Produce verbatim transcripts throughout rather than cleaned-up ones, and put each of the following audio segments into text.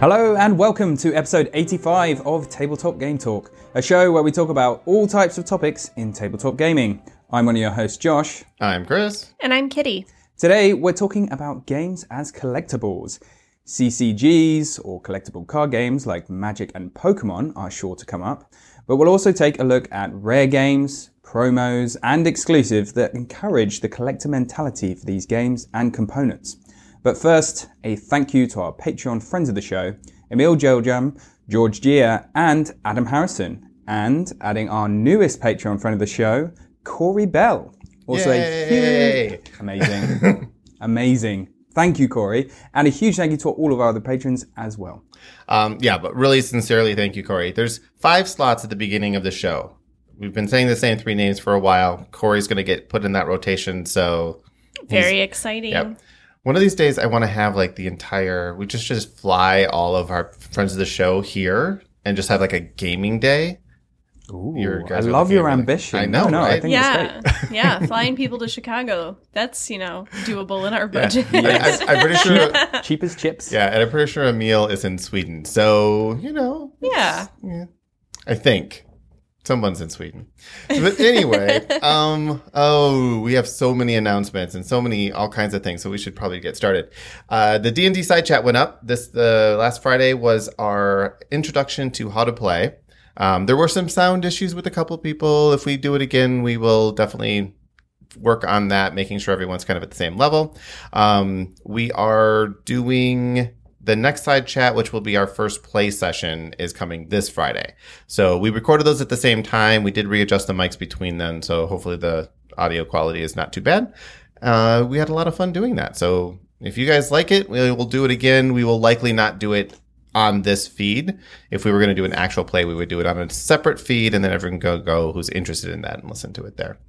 Hello and welcome to episode eighty-five of Tabletop Game Talk, a show where we talk about all types of topics in tabletop gaming. I'm one of your hosts, Josh. I'm Chris. And I'm Kitty. Today we're talking about games as collectibles. C C Gs, or collectible card games like Magic and Pokemon, are sure to come up, but we'll also take a look at rare games, promos, and exclusives that encourage the collector mentality for these games and components. But first, a thank you to our Patreon friends of the show, Emil Joljam, George Gia, and Adam Harrison. And adding our newest Patreon friend of the show, Corey Bell. Also Yay! a huge... Amazing. Amazing. Thank you, Corey. And a huge thank you to all of our other patrons as well. Um, yeah, but really sincerely, thank you, Corey. There's five slots at the beginning of the show. We've been saying the same three names for a while. Corey's going to get put in that rotation, so... Very exciting. Yep. One of these days, I want to have like the entire, we just just fly all of our friends of the show here and just have like a gaming day. Ooh, Your I love your ambition. I know, no, no, right? I think yeah, it's great. yeah, flying people to Chicago. That's, you know, doable in our Yeah. budget. Yes. I, I'm pretty sure, Cheap as chips. yeah, and I'm pretty sure Emil is in Sweden. So, you know. Yeah. yeah. I think. Someone's in Sweden. But anyway, um, oh, we have so many announcements and so many, all kinds of things, so we should probably get started. Uh, the D and D side chat went up. This, the uh, last Friday was our introduction to how to play. Um, there were some sound issues with a couple people. If we do it again, we will definitely work on that, making sure everyone's kind of at the same level. Um, we are doing... The next side chat, which will be our first play session, is coming this Friday. So we recorded those at the same time. We did readjust the mics between them, so hopefully the audio quality is not too bad. Uh, we had a lot of fun doing that. So if you guys like it, we will do it again. We will likely not do it on this feed. If we were going to do an actual play, we would do it on a separate feed, and then everyone can go, go who's interested in that and listen to it there.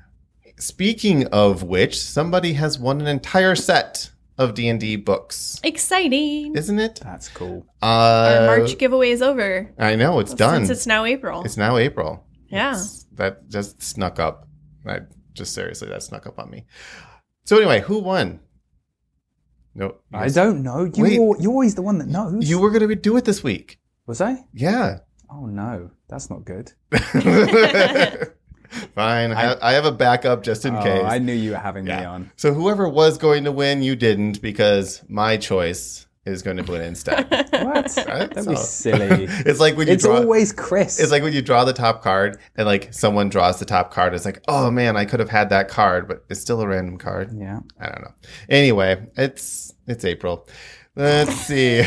Speaking of which, somebody has won an entire set of D and D books. Exciting. Isn't it? That's cool. Uh, Our March giveaway is over. I know, it's done. Since it's now April. It's now April. Yeah. It's, that just snuck up. I just seriously, that snuck up on me. So anyway, who won? No, I don't know. You Wait. are, you're always the one that knows. You were going to do it this week. Was I? Yeah. Oh, no. That's not good. Fine. I, I have a backup just in oh, case. I knew you were having me Yeah. on. So whoever was going to win, you didn't, because my choice is going to win instead. What? Right? Don't be So- silly. It's like when you It's draw. always Chris. It's like when you draw the top card and like someone draws the top card. It's like, oh man, I could have had that card, but it's still a random card. Yeah. I don't know. Anyway, it's it's April. Let's see.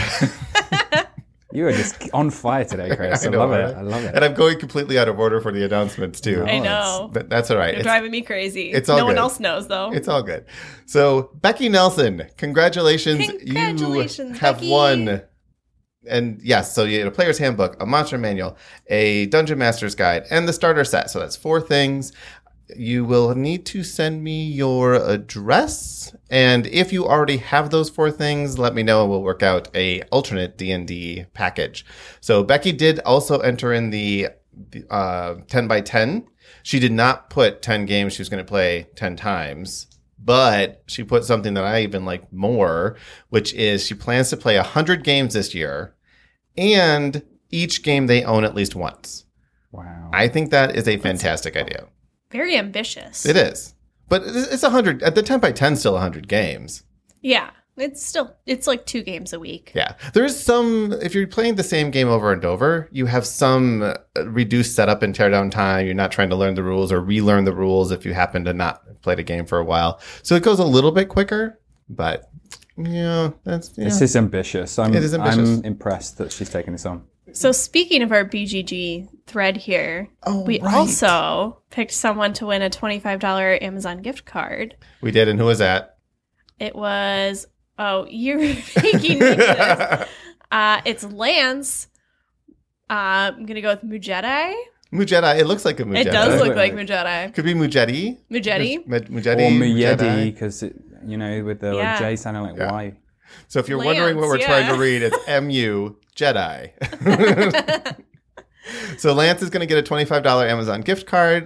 You are just on fire today, Chris. I, I know, love right? it. I love it. And I'm going completely out of order for the announcements too. I know. But that's all right. You're It's, driving me crazy. it's all no one good. else knows, though. it's all good. So Becky Nelson, congratulations. Congratulations, you have Becky. won. And yes, so you get a player's handbook, a monster manual, a dungeon master's guide, and the starter set. So that's four things. You will need to send me your address. And if you already have those four things, let me know and we'll work out a alternate D and D package. So Becky did also enter in the uh, ten by ten. She did not put ten games she was going to play ten times. But she put something that I even like more, which is she plans to play one hundred games this year, and each game they own at least once. Wow. I think that is a fantastic idea. Very ambitious. It is. But it's one hundred. At the ten by ten, still one hundred games. Yeah. It's still, it's like two games a week. Yeah. There is some, if you're playing the same game over and over, you have some uh, reduced setup and teardown time. You're not trying to learn the rules or relearn the rules if you happen to not play the game for a while. So it goes a little bit quicker, but yeah, that's, yeah. This is ambitious. I'm, It is ambitious. I'm impressed that she's taking this on. So speaking of our B G G thread here, Oh, we right. also picked someone to win a twenty-five dollars Amazon gift card. We did. And who was that? It was, oh, you're making me do this. Uh, it's Lance. Uh, I'm going to go with Mujedi. Mujedi. It looks like a Mujedi. It does look like Right. Mujedi. Could be Mujedi. Mujedi. Mu- Mujedi. Or Muyedi, Mujedi. because, you know, with the Yeah. J sounding like Yeah. Y. So if you're wondering what we're Lance, trying to yeah. read, it's M U Jedi. So Lance is going to get a twenty-five dollars Amazon gift card.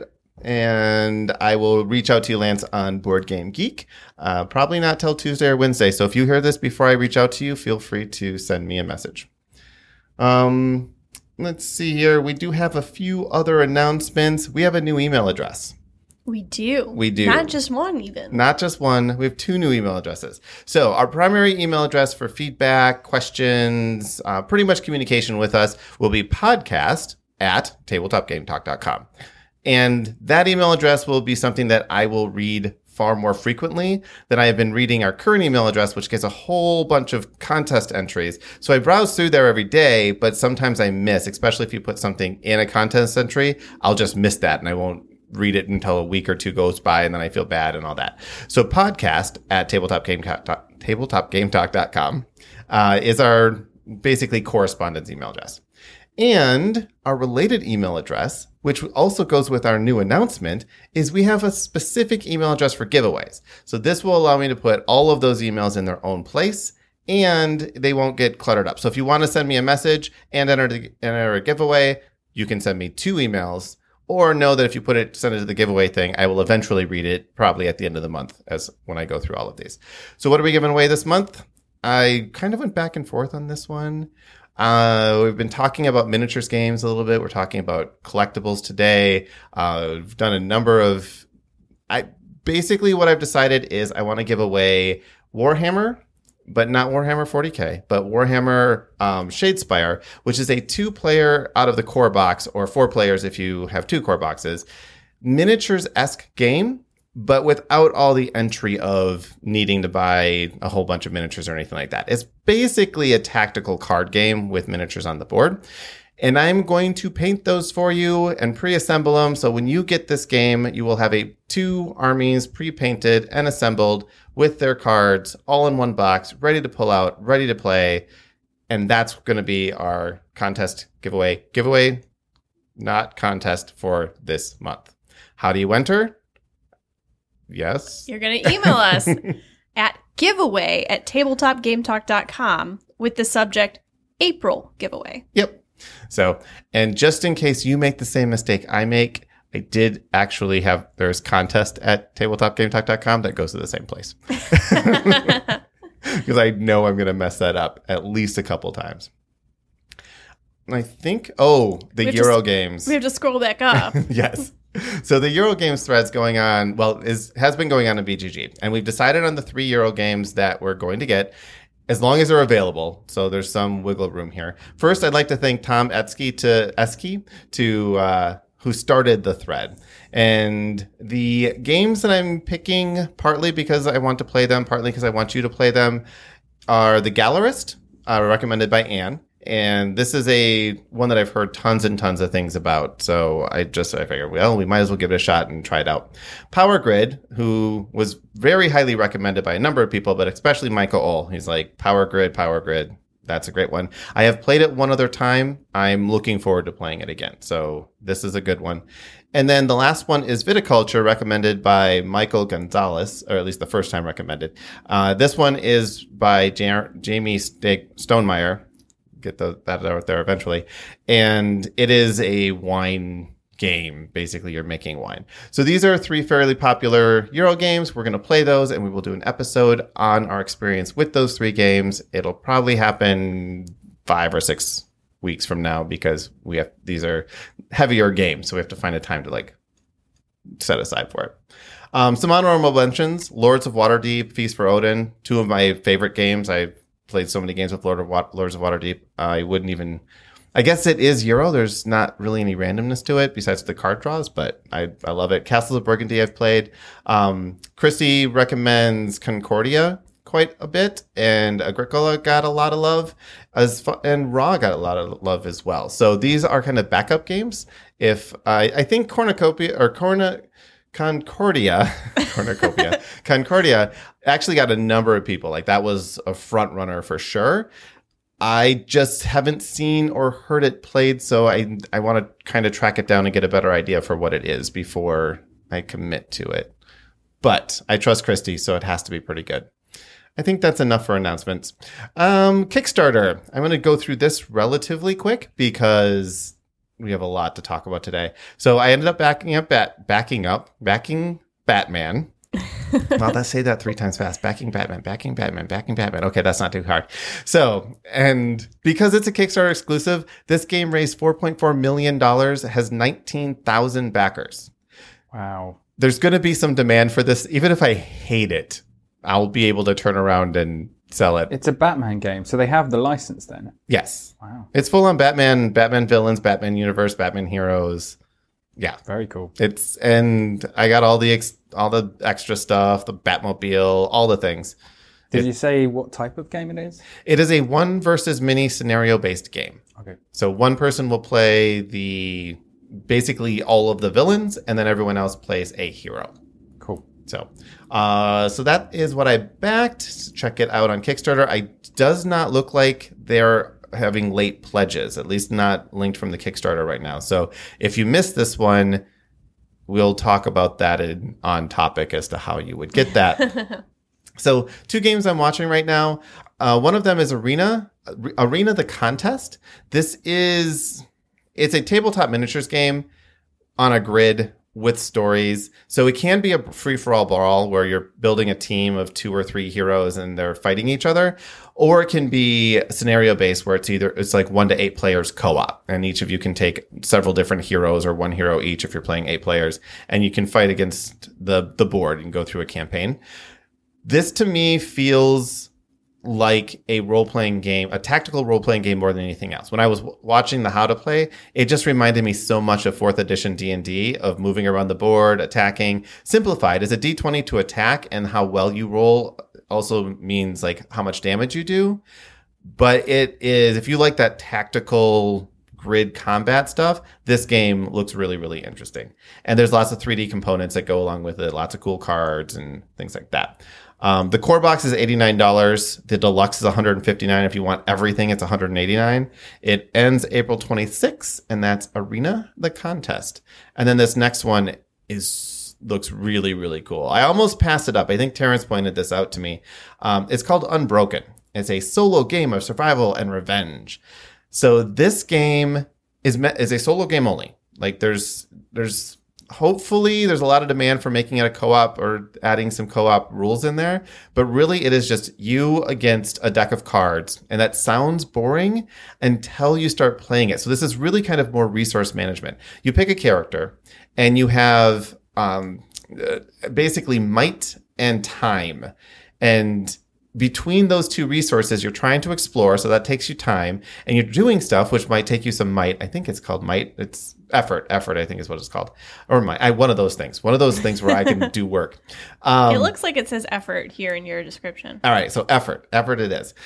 and I will reach out to you, Lance, on Board Game Geek. Uh, probably not till Tuesday or Wednesday. So if you hear this before I reach out to you, feel free to send me a message. Um, let's see here. We do have a few other announcements. We have a new email address. We do. We do. Not just one, even. Not just one. We have two new email addresses. So our primary email address for feedback, questions, uh, pretty much communication with us will be podcast at tabletop game talk dot com. And that email address will be something that I will read far more frequently than I have been reading our current email address, which gets a whole bunch of contest entries. So I browse through there every day, but sometimes I miss, especially if you put something in a contest entry, I'll just miss that and I won't read it until a week or two goes by, and then I feel bad and all that. So podcast at tabletop game talk dot com uh, is our basically correspondence email address. And our related email address, which also goes with our new announcement, is we have a specific email address for giveaways. So this will allow me to put all of those emails in their own place, and they won't get cluttered up. So if you want to send me a message and enter, the, enter a giveaway, you can send me two emails. Or know that if you put it, send it to the giveaway thing, I will eventually read it probably at the end of the month as when I go through all of these. So what are we giving away this month? I kind of went back and forth on this one. Uh, we've been talking about miniatures games a little bit. We're talking about collectibles today. Uh, we've done a number of, I basically what I've decided is I want to give away Warhammer, but not Warhammer forty K, but Warhammer um, Shadespire, which is a two-player out of the core box, or four players if you have two core boxes, miniatures-esque game, but without all the entry of needing to buy a whole bunch of miniatures or anything like that. It's basically a tactical card game with miniatures on the board. And I'm going to paint those for you and pre-assemble them. So when you get this game, you will have a two armies pre-painted and assembled with their cards all in one box, ready to pull out, ready to play. And that's going to be our contest giveaway. Giveaway, not contest for this month. How do you enter? Yes. You're going to email us at giveaway at tabletop game talk dot com with the subject April giveaway. Yep. So, and just in case you make the same mistake I make, I did actually have, there's contest at tabletop game talk dot com that goes to the same place. Because I know I'm going to mess that up at least a couple times. And I think, oh, the Euro to, games. We have to scroll back up. Yes. So the Euro games thread's going on, well, is has been going on in B G G. And we've decided on the three Euro games that we're going to get, as long as they're available. So there's some wiggle room here. First, I'd like to thank Tom Etsky to Esky to uh, who started the thread. And the games that I'm picking, partly because I want to play them, partly because I want you to play them, are The Gallerist, uh, recommended by Anne. And this is a one that I've heard tons and tons of things about. So I just, I figured, well, we might as well give it a shot and try it out. Power Grid, who was very highly recommended by a number of people, but especially Michael Ohl. He's like, Power Grid, Power Grid. That's a great one. I have played it one other time. I'm looking forward to playing it again. So this is a good one. And then the last one is Viticulture, recommended by Michael Gonzalez, or at least the first time recommended. Uh, this one is by J- Jamie St- Stonemeyer. Get the, that out there eventually. And it is a wine game. Basically, you're making wine. So these are three fairly popular Euro games. We're going to play those, and we will do an episode on our experience with those three games. It'll probably happen five or six weeks from now because we have these are heavier games, so we have to find a time to like set aside for it. Um, some honorable mentions: Lords of Waterdeep, Feast for Odin, two of my favorite games. I've played so many games with Lord of Wa- Lords of Waterdeep. I wouldn't even... I guess it is Euro. There's not really any randomness to it besides the card draws, but I, I love it. Castles of Burgundy I've played. Um, Christy recommends Concordia quite a bit, and Agricola got a lot of love, as fu- and Raw got a lot of love as well. So these are kind of backup games. If I, I think Cornucopia or Corna... Concordia, Cornucopia, Concordia actually got a number of people. Like that was a front runner for sure. I just haven't seen or heard it played, so I I want to kind of track it down and get a better idea for what it is before I commit to it. But I trust Christy, so it has to be pretty good. I think that's enough for announcements. Um, Kickstarter. I'm going to go through this relatively quick because we have a lot to talk about today. So I ended up backing up, bat, backing up, backing Batman. Well, let's say that three times fast. Backing Batman, backing Batman, backing Batman. Okay, that's not too hard. So, and because it's a Kickstarter exclusive, this game raised four point four million dollars, has nineteen thousand backers. Wow. There's going to be some demand for this. Even if I hate it, I'll be able to turn around and sell it. It's a Batman game, so they have the license then. Yes. Wow. It's full on Batman, Batman villains, Batman universe, Batman heroes. Yeah. Very cool. It's, and I got all the ex, all the extra stuff, the Batmobile, all the things. Did it, you say what type of game it is? It is a one versus many scenario based game. Okay. So one person will play the basically all of the villains, and then everyone else plays a hero. Cool. So, uh, so that is what I backed. Check it out on Kickstarter. I does not look like they're having late pledges, at least not linked from the Kickstarter right now. So if you missed this one, we'll talk about that in, on topic as to how you would get that. So two games I'm watching right now. Uh, one of them is Arena, Arena the Contest. This is, it's a tabletop miniatures game on a grid with stories. So it can be a free-for-all brawl where you're building a team of two or three heroes and they're fighting each other. Or it can be scenario-based where it's either, it's like one to eight players co-op. And each of you can take several different heroes or one hero each if you're playing eight players. And you can fight against the, the board and go through a campaign. This to me feels like a role-playing game, a tactical role-playing game more than anything else. When I was w- watching the How to Play, it just reminded me so much of fourth edition D and D, of moving around the board, attacking. Simplified is a D twenty to attack, and how well you roll also means like how much damage you do. But it is, if you like that tactical grid combat stuff, this game looks really, really interesting. And there's lots of three D components that go along with it, lots of cool cards and things like that. Um, the core box is eighty-nine dollars. The deluxe is one hundred fifty-nine dollars. If you want everything, it's one hundred eighty-nine dollars. It ends April twenty-sixth, and that's Arena the Contest. And then this next one is looks really, really cool. I almost passed it up. I think Terrence pointed this out to me. Um, it's called Unbroken. It's a solo game of survival and revenge. So this game is me- is a solo game only. Like there's there's hopefully there's a lot of demand for making it a co-op or adding some co-op rules in there, but really it is just you against a deck of cards, and that sounds boring until you start playing it. So this is really kind of more resource management. You pick a character and you have um, basically might and time, and between those two resources, you're trying to explore, so that takes you time, and you're doing stuff which might take you some might. I think it's called might. It's effort. Effort, I think, is what it's called, or might. I, one of those things. One of those things where I can do work. Um, it looks like it says effort here in your description. All right, so effort, effort, it is.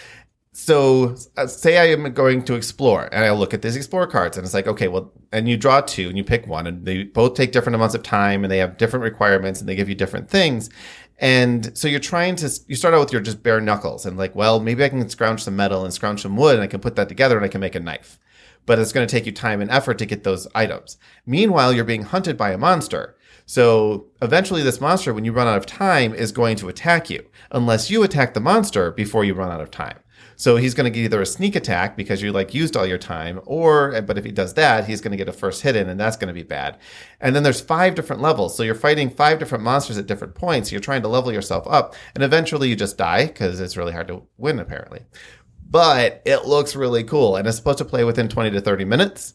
So uh, say I am going to explore, and I look at these explore cards, and it's like, okay, well, and you draw two, and you pick one, and they both take different amounts of time, and they have different requirements, and they give you different things. And so you're trying to, you start out with your just bare knuckles and like, well, maybe I can scrounge some metal and scrounge some wood and I can put that together and I can make a knife. But it's going to take you time and effort to get those items. Meanwhile, you're being hunted by a monster. So eventually this monster, when you run out of time, is going to attack you unless you attack the monster before you run out of time. So he's going to get either a sneak attack because you like used all your time, or, but if he does that, he's going to get a first hit in, and that's going to be bad. And then there's five different levels. So you're fighting five different monsters at different points. You're trying to level yourself up, and eventually you just die because it's really hard to win, apparently. But it looks really cool, and it's supposed to play within twenty to thirty minutes.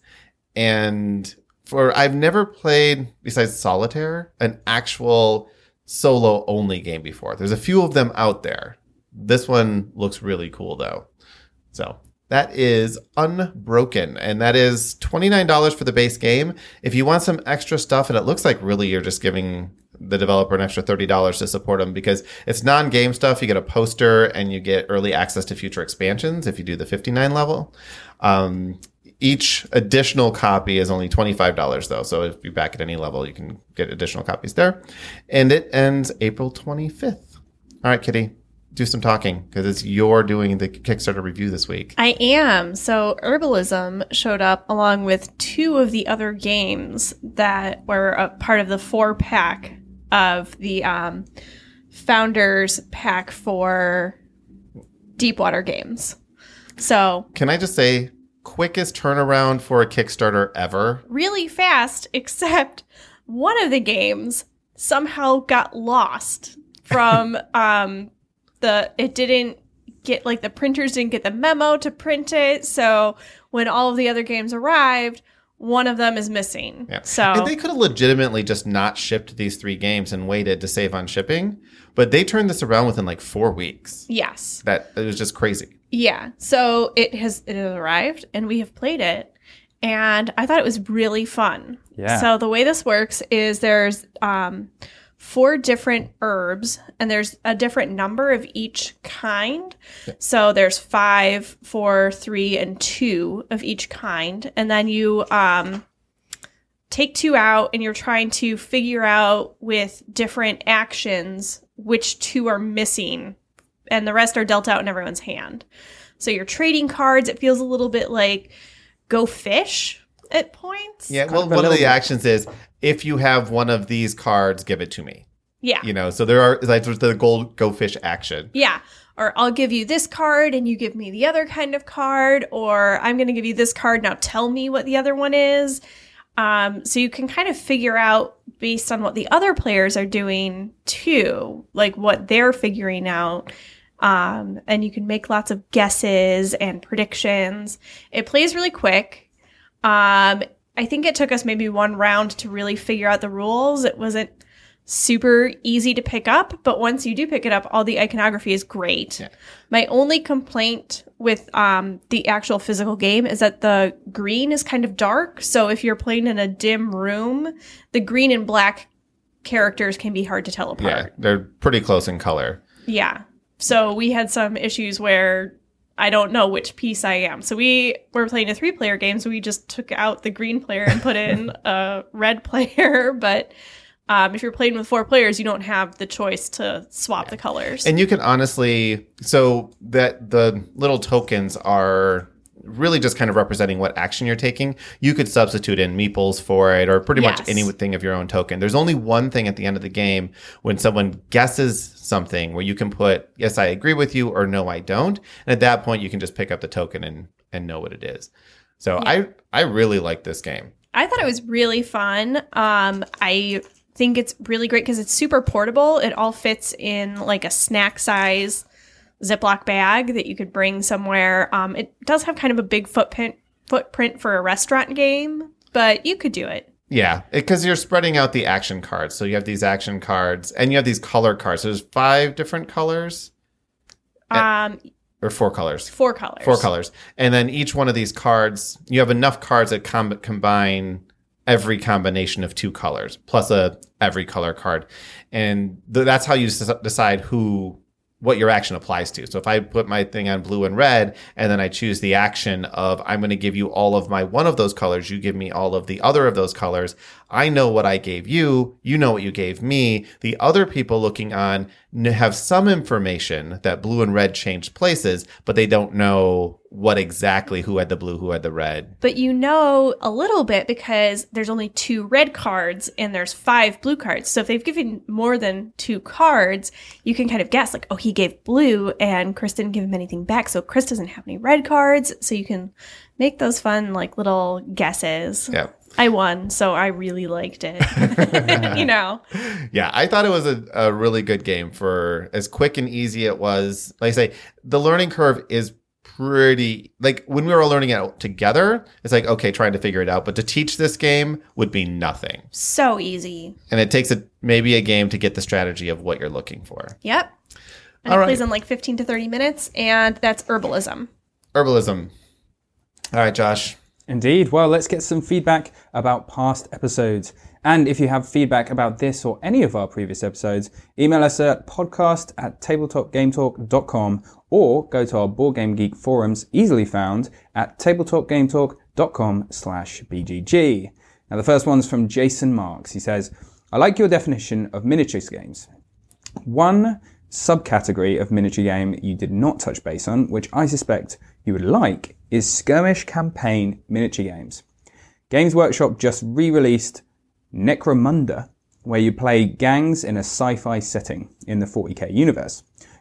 And for, I've never played, besides Solitaire, an actual solo only game before. There's a few of them out there. This one looks really cool, though. So that is Unbroken, and that is twenty-nine dollars for the base game. If you want some extra stuff, and it looks like really you're just giving the developer an extra thirty dollars to support them because it's non-game stuff. You get a poster, and you get early access to future expansions if you do the fifty-nine level. Um, each additional copy is only twenty-five dollars, though. So if you back at any level, you can get additional copies there. And it ends April twenty-fifth. All right, Kitty. Do some talking because it's you're doing the Kickstarter review this week. I am. So Herbalism showed up along with two of the other games that were a part of the four pack of the um, Founders Pack for Deepwater Games. So can I just say quickest turnaround for a Kickstarter ever. Really fast, except one of the games somehow got lost from um, the, it didn't get, like the printers didn't get the memo to print it. So when all of the other games arrived, one of them is missing. Yeah. So and they could have legitimately just not shipped these three games and waited to save on shipping, but they turned this around within like four weeks. yes. That it was just crazy. Yeah. So it has it has arrived and we have played it. And I thought it was really fun. Yeah. So the way this works is there's um, four different herbs and there's a different number of each kind. So there's five, four, three, and two of each kind. And then you um, take two out and you're trying to figure out with different actions which two are missing. And the rest are dealt out in everyone's hand. So you're trading cards. It feels a little bit like Go Fish at points. Yeah, Kind well, of a one of little the bit. actions is if you have one of these cards, give it to me. Yeah. You know, so there are like there's the gold Go Fish action. Yeah. Or I'll give you this card and you give me the other kind of card. Or I'm going to give you this card. Now tell me what the other one is. Um, so you can kind of figure out based on what the other players are doing too, like what they're figuring out. Um, and you can make lots of guesses and predictions. It plays really quick. Um, I think it took us maybe one round to really figure out the rules. It wasn't super easy to pick up, but once you do pick it up, all the iconography is great. Yeah. My only complaint with um, the actual physical game is that the green is kind of dark. So if you're playing in a dim room, the green and black characters can be hard to tell Yeah, apart. they're pretty close in color. Yeah. So we had some issues where I don't know which piece I am. So we were playing a three-player game, so we just took out the green player and put in a red player. But um, if you're playing with four players, you don't have the choice to swap the colors. And you can honestly, so that the little tokens are really just kind of representing what action you're taking. You could substitute in meeples for it or pretty Yes. much anything of your own token. There's only one thing at the end of the game when someone guesses something where you can put, yes, I agree with you, or no, I don't. And at that point, you can just pick up the token and, and know what it is. So I, I really like this game. I thought it was really fun. Um, I think it's really great because it's super portable. It all fits in like a snack size Ziploc bag that you could bring somewhere. Um, it does have kind of a big footprint footprint for a restaurant game, but you could do it. Yeah, because you're spreading out the action cards. So you have these action cards and you have these color cards. So there's five different colors Um, or four colors. four colors. Four colors. And then each one of these cards, you have enough cards that com- combine every combination of two colors plus a every color card. And th- that's how you s- decide who what your action applies to. So if I put my thing on blue and red, and then I choose the action of I'm going to give you all of my one of those colors, you give me all of the other of those colors. I know what I gave you. You know what you gave me. The other people looking on n- have some information that blue and red changed places, but they don't know what exactly who had the blue, who had the red. But you know a little bit because there's only two red cards and there's five blue cards. So if they've given more than two cards, you can kind of guess like, oh, he gave blue and Chris didn't give him anything back. So Chris doesn't have any red cards. So you can make those fun like little guesses. Yeah. I won, so I really liked it. You know? Yeah, I thought it was a, a really good game for as quick and easy it was. Like I say, the learning curve is pretty, like when we were learning it together, it's like, okay, trying to figure it out. But to teach this game would be nothing. So easy. And it takes a, maybe a game to get the strategy of what you're looking for. Yep. And All it right. plays in like fifteen to thirty minutes, and that's Herbalism. Herbalism. All right, Josh. Indeed. Well, let's get some feedback about past episodes. And if you have feedback about this or any of our previous episodes, email us at podcast at tabletopgametalk dot com or go to our Board Game Geek forums, easily found at tabletopgametalk dot com slash B G G. Now, the first one's from Jason Marks. He says, I like your definition of miniatures games. One subcategory of miniature game you did not touch base on, which I suspect you would like, is skirmish campaign miniature games. Games Workshop just re-released Necromunda, where you play gangs in a sci-fi setting in the forty K universe.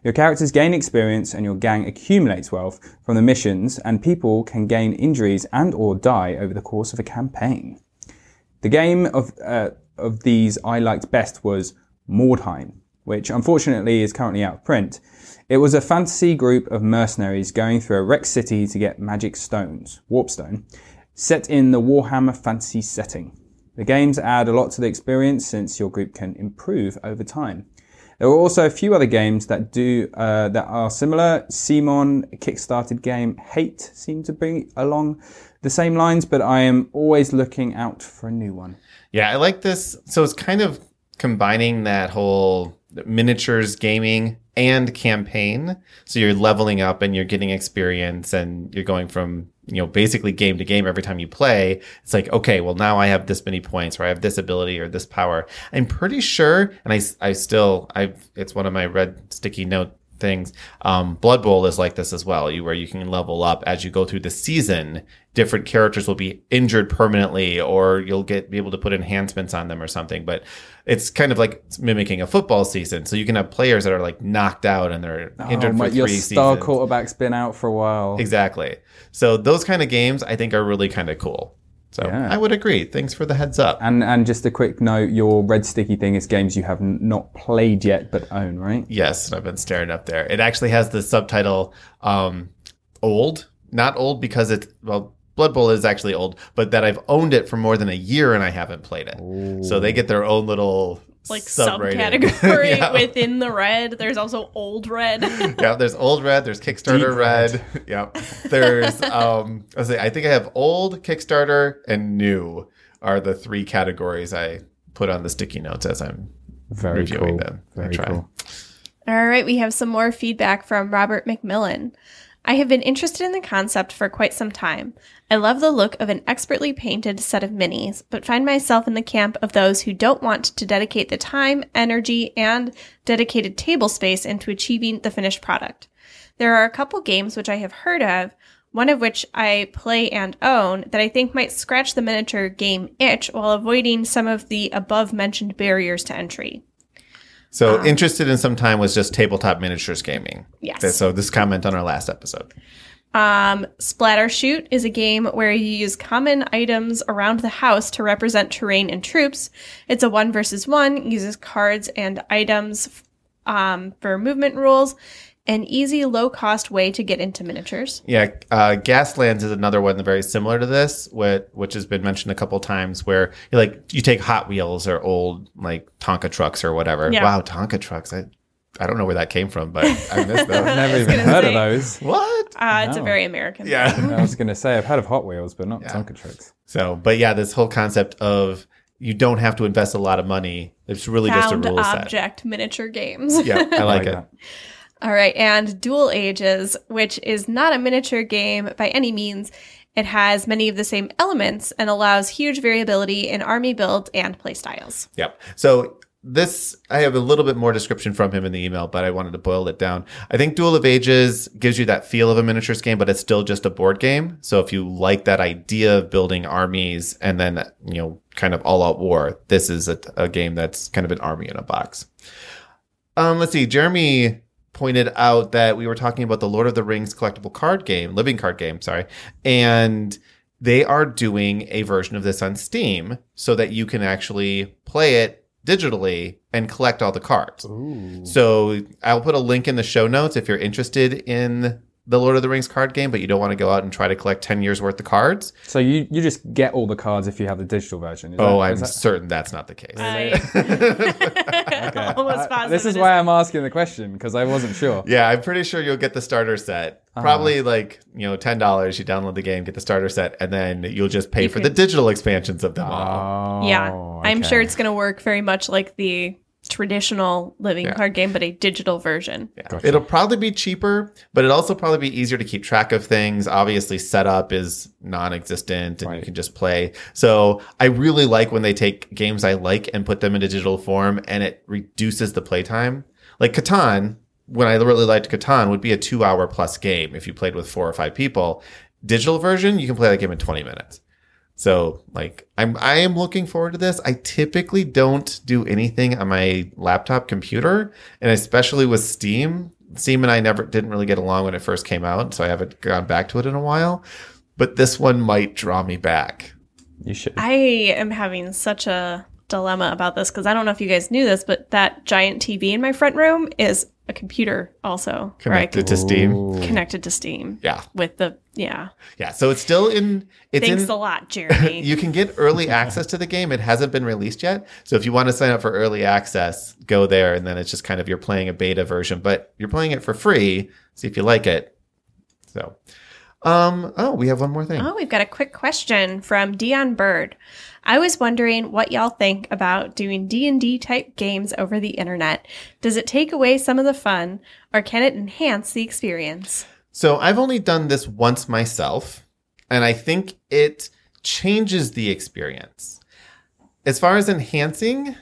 Your characters gain experience and your gang accumulates wealth from the missions, and people can gain injuries and or die over the course of a campaign. The game of uh, of these I liked best was Mordheim, which unfortunately is currently out of print. It was a fantasy group of mercenaries going through a wrecked city to get magic stones, Warpstone, set in the Warhammer fantasy setting. The games add a lot to the experience since your group can improve over time. There are also a few other games that do uh, that are similar. Simon kickstarted game Hate seemed to bring along the same lines, but I am always looking out for a new one. Yeah, I like this. So it's kind of combining that whole miniatures gaming and campaign. So you're leveling up and you're getting experience and you're going from, you know, basically game to game every time you play. It's like, okay, well, now I have this many points or I have this ability or this power. I'm pretty sure, and I, I still, I it's one of my red sticky note things. Um, Blood Bowl is like this as well, you where you can level up as you go through the season. Different characters will be injured permanently, or you'll get be able to put enhancements on them or something. But it's kind of like mimicking a football season. So you can have players that are like knocked out and they're injured oh, for my, three your seasons. star quarterback's been out for a while. Exactly. So those kind of games I think are really kind of cool. So Yeah. I would agree. Thanks for the heads up. And and just a quick note, your red sticky thing is games you have n- not played yet but own, right? Yes, I've been staring up there. It actually has the subtitle um, old. Not old because it's, well, Blood Bowl is actually old, but that I've owned it for more than a year and I haven't played it. Ooh. So they get their own little Like sub-rating. subcategory Yeah. within the red. There's also old red. Yeah, there's old red, there's Kickstarter Deep red. red. Yeah. There's um I was say I think I have old, Kickstarter, and new are the three categories I put on the sticky notes as I'm Very reviewing cool. them. I Very try. cool. All right, we have some more feedback from Robert McMillan. I have been interested in the concept for quite some time. I love the look of an expertly painted set of minis, but find myself in the camp of those who don't want to dedicate the time, energy, and dedicated table space into achieving the finished product. There are a couple games which I have heard of, one of which I play and own, that I think might scratch the miniature game itch while avoiding some of the above-mentioned barriers to entry. So Um, interested in some time was just tabletop miniatures gaming. Yes. So this comment on our last episode. Um, Splatter Shoot is a game where you use common items around the house to represent terrain and troops. It's a one versus one, uses cards and items um, for movement rules. An easy, low-cost way to get into miniatures. Yeah, uh, Gaslands is another one very similar to this, which, which has been mentioned a couple times, where you like you take Hot Wheels or old like Tonka trucks or whatever. Yeah. Wow, Tonka trucks! I I don't know where that came from, but I missed those. Never even gonna heard say- of those. What? Uh, It's a No. very American thing. Yeah. I was going to say, I've heard of Hot Wheels, but not Yeah. Tonka trucks. So, but yeah, this whole concept of you don't have to invest a lot of money. It's really Found just a rule set. object miniature games. Yeah, I like it. that. All right, and Dual Ages, which is not a miniature game by any means. It has many of the same elements and allows huge variability in army build and playstyles. Yep. So this, I have a little bit more description from him in the email, but I wanted to boil it down. I think Duel of Ages gives you that feel of a miniatures game, but it's still just a board game. So if you like that idea of building armies and then, you know, kind of all out war, this is a, a game that's kind of an army in a box. Um, let's see. Jeremy pointed out that we were talking about the Lord of the Rings collectible card game, living card game, sorry, and they are doing a version of this on Steam so that you can actually play it digitally and collect all the cards. Ooh. So I'll put a link in the show notes if you're interested in the Lord of the Rings card game, but you don't want to go out and try to collect ten years worth of cards. So you, you just get all the cards if you have the digital version. Is Oh, that, I'm is that- certain that's not the case. I Okay. almost I- positive. this is it why I'm asking the question, because I wasn't sure. Yeah, I'm pretty sure you'll get the starter set. Uh-huh. Probably like, you know, ten dollars. You download the game, get the starter set, and then you'll just pay You for could- the digital expansions of them all. Oh, Yeah, I'm okay. sure it's going to work very much like the traditional living Yeah. card game, but a digital version. Yeah. Gotcha. It'll probably be cheaper, but it'll also probably be easier to keep track of things. Obviously, setup is non-existent and you Right. can just play. So I really like when they take games I like and put them into digital form, and it reduces the playtime. Like Catan, when I really liked Catan, would be a two hour plus game if you played with four or five people. Digital version, you can play that game in twenty minutes. So like I'm I am looking forward to this. I typically don't do anything on my laptop computer, and especially with Steam, Steam and I never didn't really get along when it first came out, so I haven't gone back to it in a while. But this one might draw me back. You should. I am having such a dilemma about this because I don't know if you guys knew this, but that giant T V in my front room is a computer also. Connected to Steam. Ooh. Connected to Steam. Yeah. With the, yeah. Yeah, so it's still in... It's Thanks in, a lot, Jeremy. You can get early access to the game. It hasn't been released yet. So if you want to sign up for early access, go there. And then it's just kind of you're playing a beta version. But you're playing it for free. See if you like it. So, um, oh, we have one more thing. Oh, we've got a quick question from Dion Bird. I was wondering what y'all think about doing D and D type games over the internet. Does it take away some of the fun, or can it enhance the experience? So I've only done this once myself, and I think it changes the experience. As far as enhancing,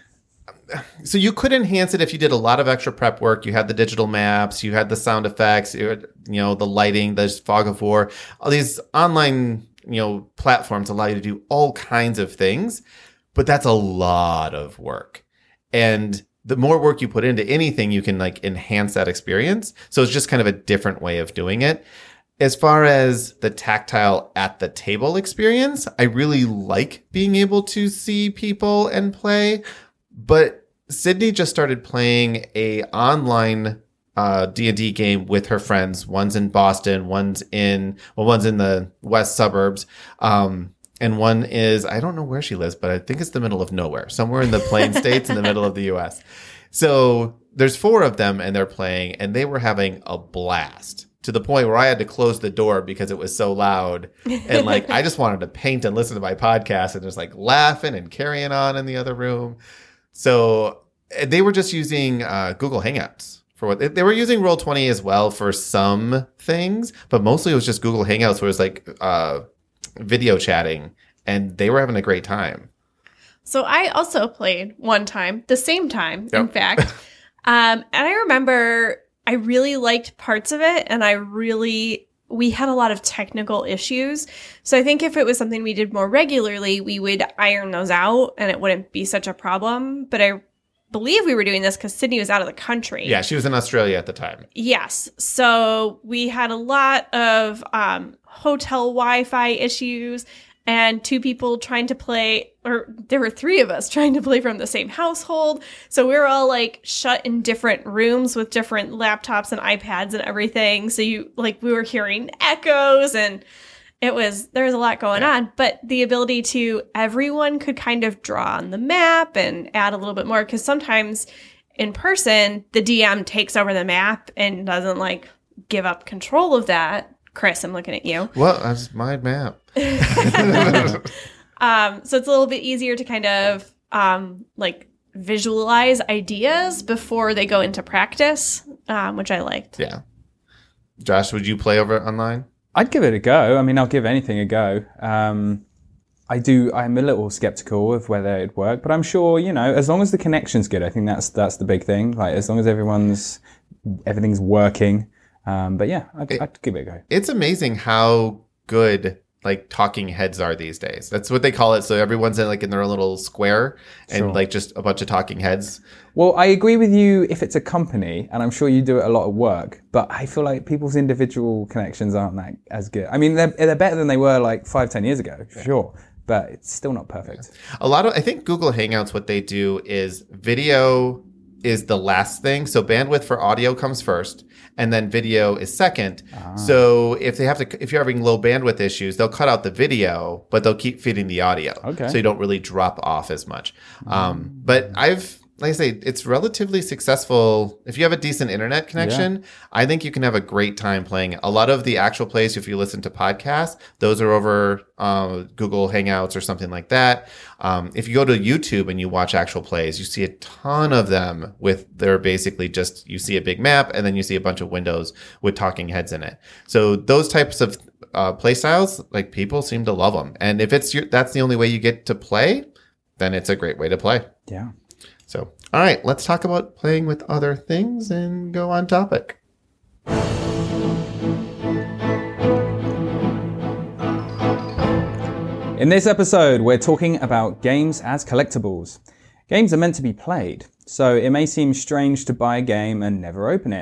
so you could enhance it if you did a lot of extra prep work. You had the digital maps, you had the sound effects, you, had, you know, the lighting, the fog of war, all these online, you know, platforms allow you to do all kinds of things, but that's a lot of work. And the more work you put into anything, you can like enhance that experience. So it's just kind of a different way of doing it. As far as the tactile at the table experience, I really like being able to see people and play, but Sydney just started playing a online uh, D and D game with her friends. One's in Boston, one's in, well, one's in the west suburbs. Um, and one is, I don't know where she lives, but I think it's the middle of nowhere, somewhere in the plain states in the middle of the U S. So there's four of them and they're playing and they were having a blast to the point where I had to close the door because it was so loud. And like, I just wanted to paint and listen to my podcast and just like laughing and carrying on in the other room. So they were just using uh, Google Hangouts. For what they were using Roll twenty as well for some things, but mostly it was just Google Hangouts where it was like uh, video chatting, and they were having a great time. So I also played one time, the same time, Yep. in fact. um, and I remember I really liked parts of it, and I really, we had a lot of technical issues. So I think if it was something we did more regularly, we would iron those out, and it wouldn't be such a problem. But I believe we were doing this because Sydney was out of the country. Yeah, she was in Australia at the time. Yes. So we had a lot of um, hotel Wi-Fi issues and two people trying to play, or there were three of us trying to play from the same household. So we were all like shut in different rooms with different laptops and iPads and everything. So you like we were hearing echoes and it was, there was a lot going Yeah. on, but the ability to, everyone could kind of draw on the map and add a little bit more. Cause sometimes in person, the D M takes over the map and doesn't like give up control of that. Chris, I'm looking at you. Well, that's my map. Um, so it's a little bit easier to kind of, um, like visualize ideas before they go into practice, um, which I liked. Yeah. Josh, would you play over online? I'd give it a go. I mean, I'll give anything a go. Um, I do. I'm a little skeptical of whether it'd work, but I'm sure, you know, as long as the connection's good, I think that's that's the big thing. Like, as long as everyone's everything's working. Um, but yeah, I'd, It- I'd give it a go. It's amazing how good like talking heads are these days. That's what they call it. So everyone's in like in their own little square and Sure. like just a bunch of talking heads. Well, I agree with you if it's a company, and I'm sure you do it a lot of work, but I feel like people's individual connections aren't that as good. I mean, they're, they're better than they were like five, ten years ago, for sure, but it's still not perfect. A lot of, I think Google Hangouts, what they do is video is the last thing. So bandwidth for audio comes first and then video is second. Ah. So if they have to, if you're having low bandwidth issues, they'll cut out the video, but they'll keep feeding the audio. Okay. So you don't really drop off as much. Um, but I've, like I say, it's relatively successful. If you have a decent internet connection, I think you can have a great time playing it. A lot of the actual plays, if you listen to podcasts, those are over uh, Google Hangouts or something like that. Um, if you go to YouTube and you watch actual plays, you see a ton of them with, they're basically just, you see a big map and then you see a bunch of windows with talking heads in it. So those types of uh, play styles, like people seem to love them. And if it's your, that's the only way you get to play, then it's a great way to play. Yeah. So, all right, let's talk about playing with other things and go on topic. In this episode, we're talking about games as collectibles. Games are meant to be played, so it may seem strange to buy a game and never open it,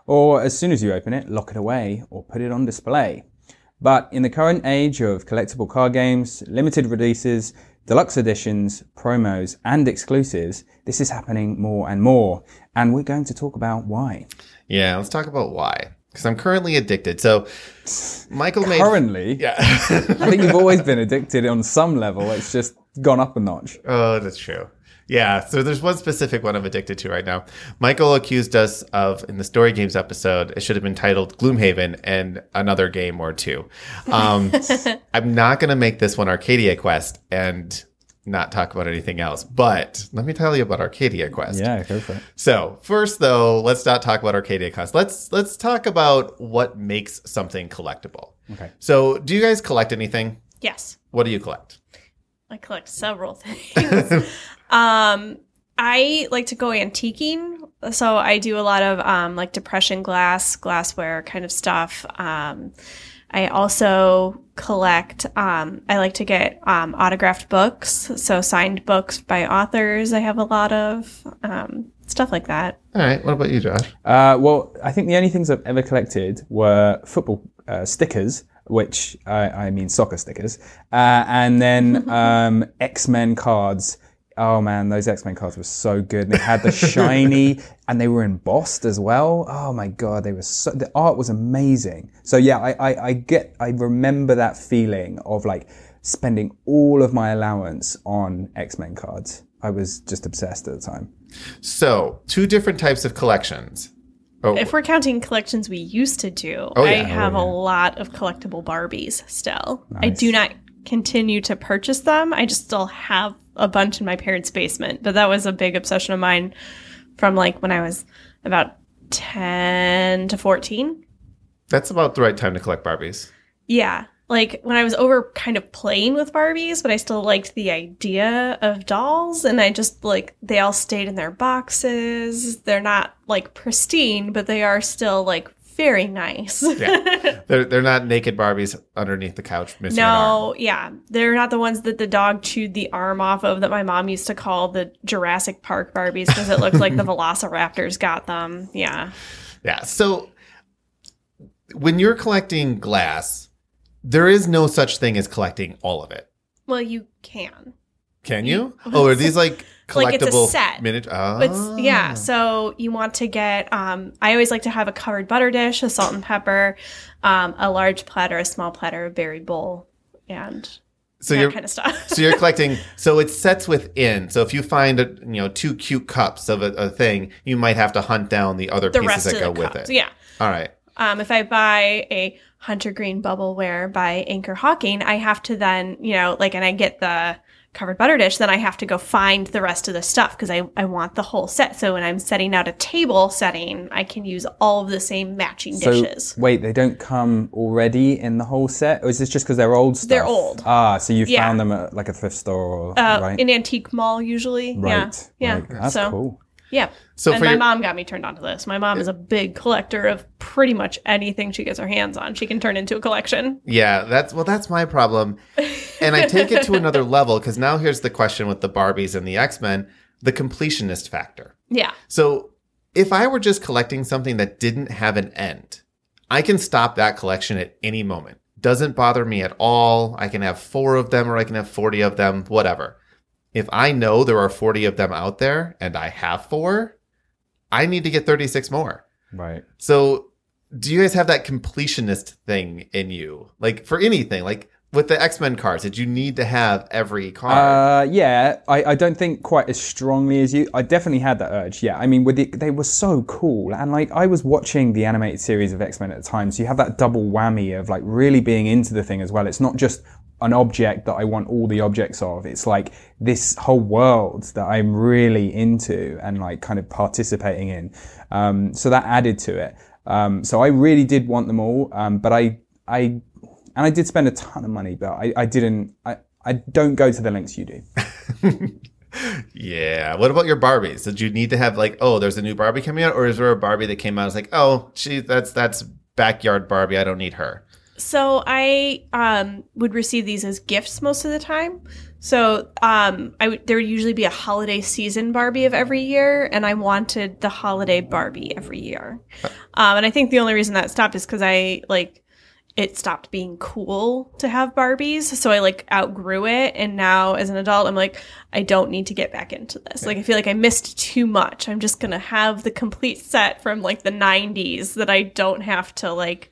or as soon as you open it, lock it away or put it on display. But in the current age of collectible card games, limited releases, deluxe editions, promos, and exclusives, this is happening more and more. And we're going to talk about why. Yeah, let's talk about why. Because I'm currently addicted. So, Michael made... Currently? Yeah. I think you've always been addicted on some level. It's just gone up a notch. Oh, that's true. Yeah, so there's one specific one I'm addicted to right now. Michael accused us of, in the Story Games episode, it should have been titled Gloomhaven and another game or two. Um, I'm not going to make this one Arcadia Quest and not talk about anything else. But let me tell you about Arcadia Quest. Yeah, go for it. So first, though, let's not talk about Arcadia Quest. Let's let's talk about what makes something collectible. Okay. So do you guys collect anything? Yes. What do you collect? I collect several things. um, I like to go antiquing. So I do a lot of um, like depression glass, glassware kind of stuff. Um, I also collect, um, I like to get um, autographed books. So signed books by authors I have a lot of, um, stuff like that. All right. What about you, Josh? Uh, well, I think the only things I've ever collected were football uh, stickers, which I, I mean soccer stickers, uh, and then um, X-Men cards. Oh man, those X-Men cards were so good. And they had the shiny, and they were embossed as well. Oh my god, they were so. The art was amazing. So yeah, I, I, I get, I remember that feeling of like spending all of my allowance on X-Men cards. I was just obsessed at the time. So two different types of collections. Oh, If we're counting collections we used to do, Oh, I yeah. have Oh, yeah. a lot of collectible Barbies still. I Nice. do not continue to purchase them. I just still have a bunch in my parents' basement. But that was a big obsession of mine from like when I was about ten to fourteen. that's about the right time to collect Barbies. Yeah. Like when I was over kind of playing with Barbies, but I still liked the idea of dolls. And I just like, they all stayed in their boxes. They're not like pristine, but they are still like very nice. Yeah. they're they're not naked Barbies underneath the couch missing an arm. No, yeah. They're not the ones that the dog chewed the arm off of that my mom used to call the Jurassic Park Barbies because it looked like the Velociraptors got them. Yeah. Yeah. So when you're collecting glass, there is no such thing as collecting all of it. Well, you can. Can you? Oh, are these like collectible Like, it's a set. miniature? Oh. But yeah, so you want to get, um, I always like to have a covered butter dish, a salt and pepper, um, a large platter, a small platter, a berry bowl, and So that you're kind of stuff. so you're collecting. So it's sets within. So if you find a, you know two cute cups of a, a thing, you might have to hunt down the other The pieces rest that of go the with cups. it. Yeah. All right. Um, if I buy a Hunter Green Bubbleware by Anchor Hawking, I have to then, you know, like, and I get the covered butter dish, then I have to go find the rest of the stuff because I, I want the whole set. So when I'm setting out a table setting, I can use all of the same matching So dishes. wait, they don't come already in the whole set, or is this just because they're old stuff? They're old. Ah, so you Yeah. found them at like a thrift store, or, Uh, right? in Antique Mall, usually. right. Yeah. right. Yeah. That's so, cool. Yeah. So and for my your- mom got me turned on to this. My mom is a big collector of pretty much anything she gets her hands on. She can turn into a collection. Yeah, that's well, that's my problem, and I take it to another level because now here's the question with the Barbies and the X-Men: the completionist factor. Yeah. So if I were just collecting something that didn't have an end, I can stop that collection at any moment. Doesn't bother me at all. I can have four of them or I can have forty of them, whatever. If I know there are forty of them out there and I have four, I need to get thirty-six more. Right. So do you guys have that completionist thing in you? Like for anything, like with the X-Men cards, did you need to have every card? Uh, yeah, I, I don't think quite as strongly as you. I definitely had that urge. Yeah, I mean, with the, they were so cool, and like I was watching the animated series of X-Men at the time, so you have that double whammy of like really being into the thing as well. It's not just an object that I want all the objects of. It's like this whole world that I'm really into and like kind of participating in. Um, so that added to it. Um, so I really did want them all, um, but I, I, and I did spend a ton of money, but I, I didn't, I, I don't go to the lengths you do. Yeah. What about your Barbies? Did you need to have like, oh, there's a new Barbie coming out, or is there a Barbie that came out? It's like, oh, she, that's that's backyard Barbie. I don't need her. So I um, would receive these as gifts most of the time. So um, I w- there would usually be a holiday season Barbie of every year, and I wanted the holiday Barbie every year. Um, and I think the only reason that stopped is because I like it stopped being cool to have Barbies. So I like outgrew it, and now as an adult, I'm like, I don't need to get back into this. Like I feel like I missed too much. I'm just gonna have the complete set from like the nineties that I don't have to like.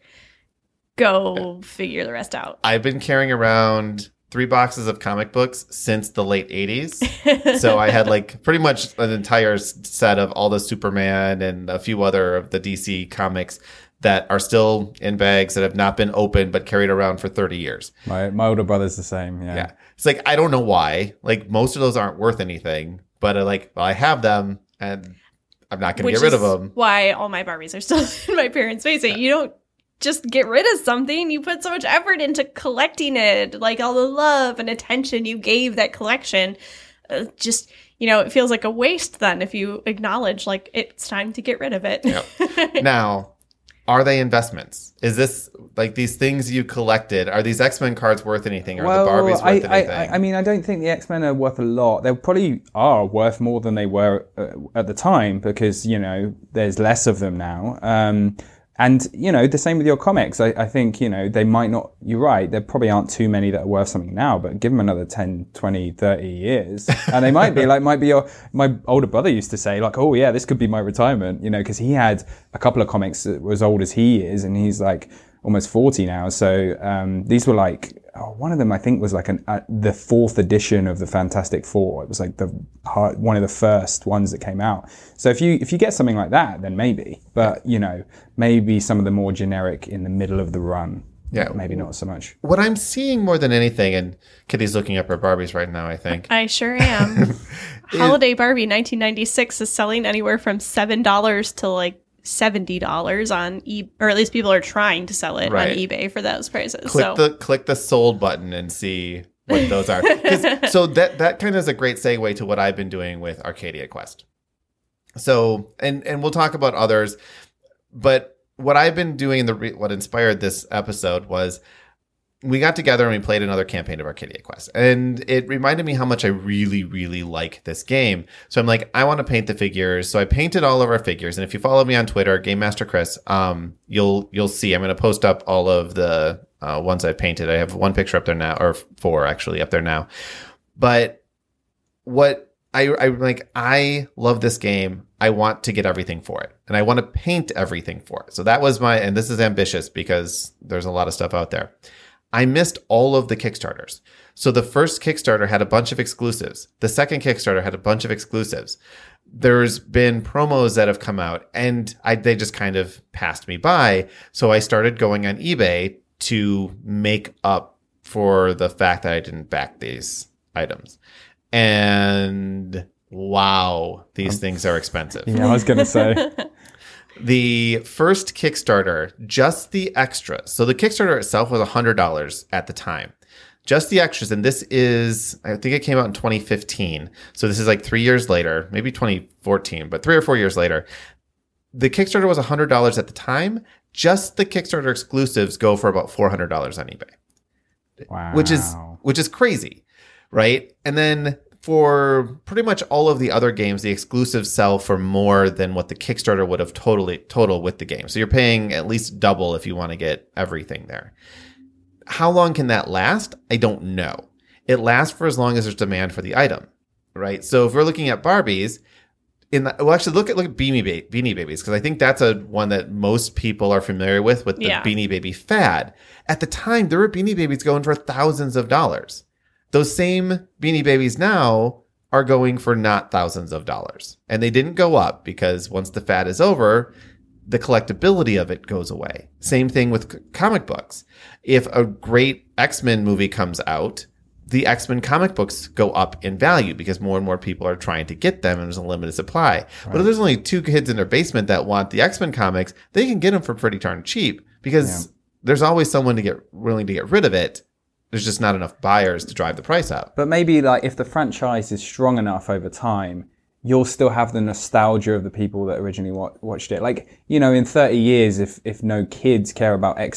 Go figure the rest out. I've been carrying around three boxes of comic books since the late eighties. So I had like pretty much an entire set of all the Superman and a few other of the D C comics that are still in bags that have not been opened but carried around for thirty years. My my older brother's the same. Yeah. Yeah. It's like, I don't know why. Like most of those aren't worth anything, but I like, well, I have them and I'm not going to get rid of them. Why all my Barbies are still in my parents' basement. You don't just get rid of something. You put so much effort into collecting it, like all the love and attention you gave that collection. Uh, just, you know, it feels like a waste then if you acknowledge like it's time to get rid of it. Yep. Now, are they investments? Is this like these things you collected? Are these X-Men cards worth anything? Are well, the Barbies worth I, anything? I, I mean, I don't think the X-Men are worth a lot. They probably are worth more than they were uh, at the time because, you know, there's less of them now. Um, And, you know, the same with your comics. I, I think, you know, they might not, you're right, there probably aren't too many that are worth something now, but give them another ten, twenty, thirty years. And they might be like, might be your, my older brother used to say like, oh yeah, this could be my retirement, you know, because he had a couple of comics that were as old as he is and he's like almost forty now. So um, these were like, oh, one of them I think was like an uh, the fourth edition of the Fantastic Four. It was like the hard, one of the first ones that came out. So if you if you get something like that, then maybe. But you know, maybe some of the more generic in the middle of the run. Yeah, maybe not so much. What I'm seeing more than anything, and Kitty's looking up her Barbies right now, I think. I sure am. Holiday Barbie nineteen ninety-six is selling anywhere from seven dollars to like seventy dollars on eBay, or at least people are trying to sell it right on eBay for those prices. Click so. the click the sold button and see what those are. So that that kind of is a great segue to what I've been doing with Arcadia Quest. So and and we'll talk about others, but what I've been doing, the re- what inspired this episode was we got together and we played another campaign of Arcadia Quest. And it reminded me how much I really, really like this game. So I'm like, I want to paint the figures. So I painted all of our figures. And if you follow me on Twitter, Game Master Chris, um, you'll you'll see I'm going to post up all of the uh, ones I've painted. I have one picture up there now, or four actually up there now. But what I, I like, I love this game. I want to get everything for it. And I want to paint everything for it. So that was my, and this is ambitious because there's a lot of stuff out there. I missed all of the Kickstarters. So the first Kickstarter had a bunch of exclusives. The second Kickstarter had a bunch of exclusives. There's been promos that have come out and I, they just kind of passed me by. So I started going on eBay to make up for the fact that I didn't back these items. And wow, these um, things are expensive. Yeah, I was going to say. The first Kickstarter, just the extras. So the Kickstarter itself was one hundred dollars at the time. Just the extras. And this is, I think it came out in twenty fifteen. So this is like three years later, maybe twenty fourteen, but three or four years later. The Kickstarter was one hundred dollars at the time. Just the Kickstarter exclusives go for about four hundred dollars on eBay. Wow. Which is, which is crazy, right? And then for pretty much all of the other games, the exclusives sell for more than what the Kickstarter would have totally total with the game. So you're paying at least double if you want to get everything there. How long can that last? I don't know. It lasts for as long as there's demand for the item, right? So if we're looking at Barbies, in the, well, actually look at look at Beanie, ba- Beanie Babies, because I think that's a one that most people are familiar with, with the yeah. Beanie Baby fad. At the time, there were Beanie Babies going for thousands of dollars. Those same Beanie Babies now are going for not thousands of dollars. And they didn't go up because once the fad is over, the collectability of it goes away. Same thing with c- comic books. If a great X-Men movie comes out, the X-Men comic books go up in value because more and more people are trying to get them and there's a limited supply. Right. But if there's only two kids in their basement that want the X-Men comics, they can get them for pretty darn cheap because yeah. there's always someone to get willing to get rid of it. There's just not enough buyers to drive the price up. But maybe like if the franchise is strong enough over time, you'll still have the nostalgia of the people that originally wa- watched it. Like, you know, in thirty years, if if no kids care about X-Men,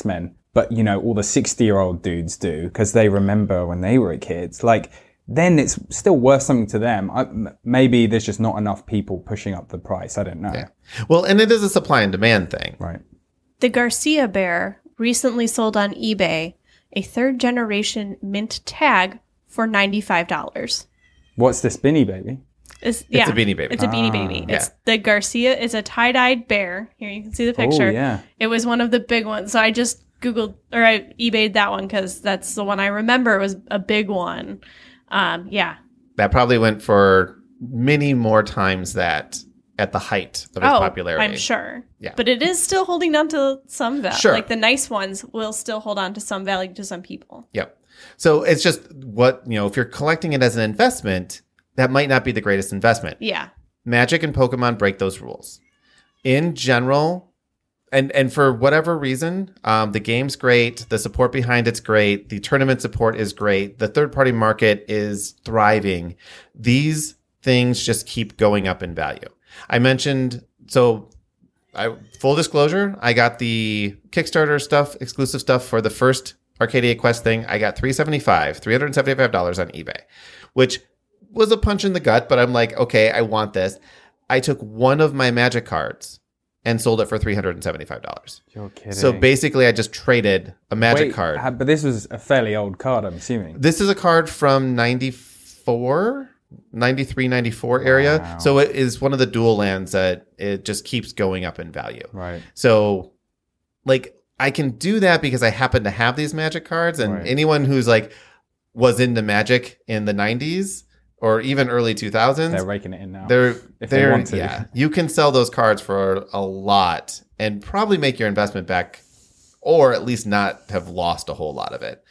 but you know, all the sixty year old dudes do because they remember when they were kids, like, then it's still worth something to them. I, m- maybe there's just not enough people pushing up the price. I don't know. Yeah. Well, and it is a supply and demand thing. Right. The Garcia bear recently sold on eBay a third generation mint tag for ninety-five dollars. What's this Beanie Baby? It's, yeah, a Beanie Baby. It's a Beanie Ah. Baby. Yeah. It's the Garcia is a tie-dyed bear. Here you can see the picture. Oh, yeah. It was one of the big ones. So I just Googled or I eBayed that one because that's the one I remember was a big one. Um, yeah. That probably went for many more times that at the height of its Oh, popularity. I'm sure. Yeah. But it is still holding on to some value. Sure. Like the nice ones will still hold on to some value to some people. Yep. So it's just what, you know, if you're collecting it as an investment, that might not be the greatest investment. Yeah. Magic and Pokemon break those rules. In general, and and for whatever reason, um, the game's great. The support behind it's great. The tournament support is great. The third-party market is thriving. These things just keep going up in value. I mentioned, so I, full disclosure, I got the Kickstarter stuff, exclusive stuff for the first Arcadia Quest thing. I got three hundred seventy-five dollars, three hundred seventy-five dollars on eBay, which was a punch in the gut, but I'm like, okay, I want this. I took one of my Magic cards and sold it for three hundred seventy-five dollars. You're kidding. So basically, I just traded a Magic Wait, card. ha- but this was a fairly old card, I'm assuming. This is a card from ninety-four, ninety-three, ninety-four area. Wow. So it is one of the dual lands that it just keeps going up in value. Right. So, like, I can do that because I happen to have these Magic cards, and Right. anyone who's like was into Magic in the nineties or even early two thousands, They're raking it in now. they're if they they're want to. yeah. You can sell those cards for a lot and probably make your investment back, or at least not have lost a whole lot of it.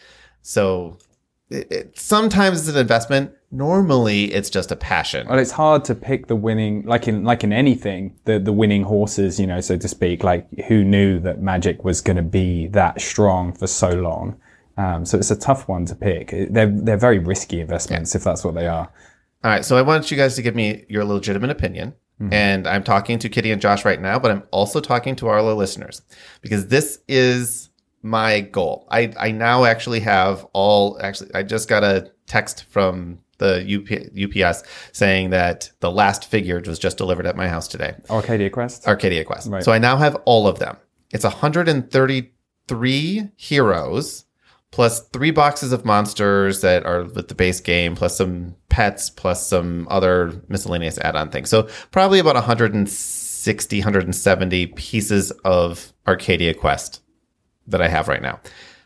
So, it, it, sometimes it's an investment. Normally, it's just a passion. Well, it's hard to pick the winning, like in like in anything, the the winning horses, you know, so to speak. Like, who knew that Magic was going to be that strong for so long? Um, so it's a tough one to pick. They're they're very risky investments if that's what they are. All right, so I want you guys to give me your legitimate opinion. Mm-hmm. And I'm talking to Kitty and Josh right now, but I'm also talking to our listeners because this is my goal. I, I now actually have all, actually, I just got a text from the U P, U P S saying that the last figure was just delivered at my house today. Arcadia Quest? Arcadia Quest. Right. So I now have all of them. It's one hundred thirty-three heroes plus three boxes of monsters that are with the base game, plus some pets, plus some other miscellaneous add-on things. So probably about one hundred sixty, one hundred seventy pieces of Arcadia Quest that I have right now.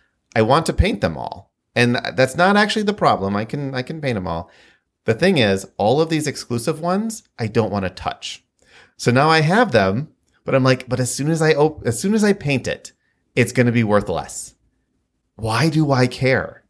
I want to paint them all. And that's not actually the problem. I can I can paint them all. The thing is, all of these exclusive ones, I don't want to touch. So now I have them, but I'm like, but as soon as I op- as soon as I paint it, it's going to be worth less. Why do I care?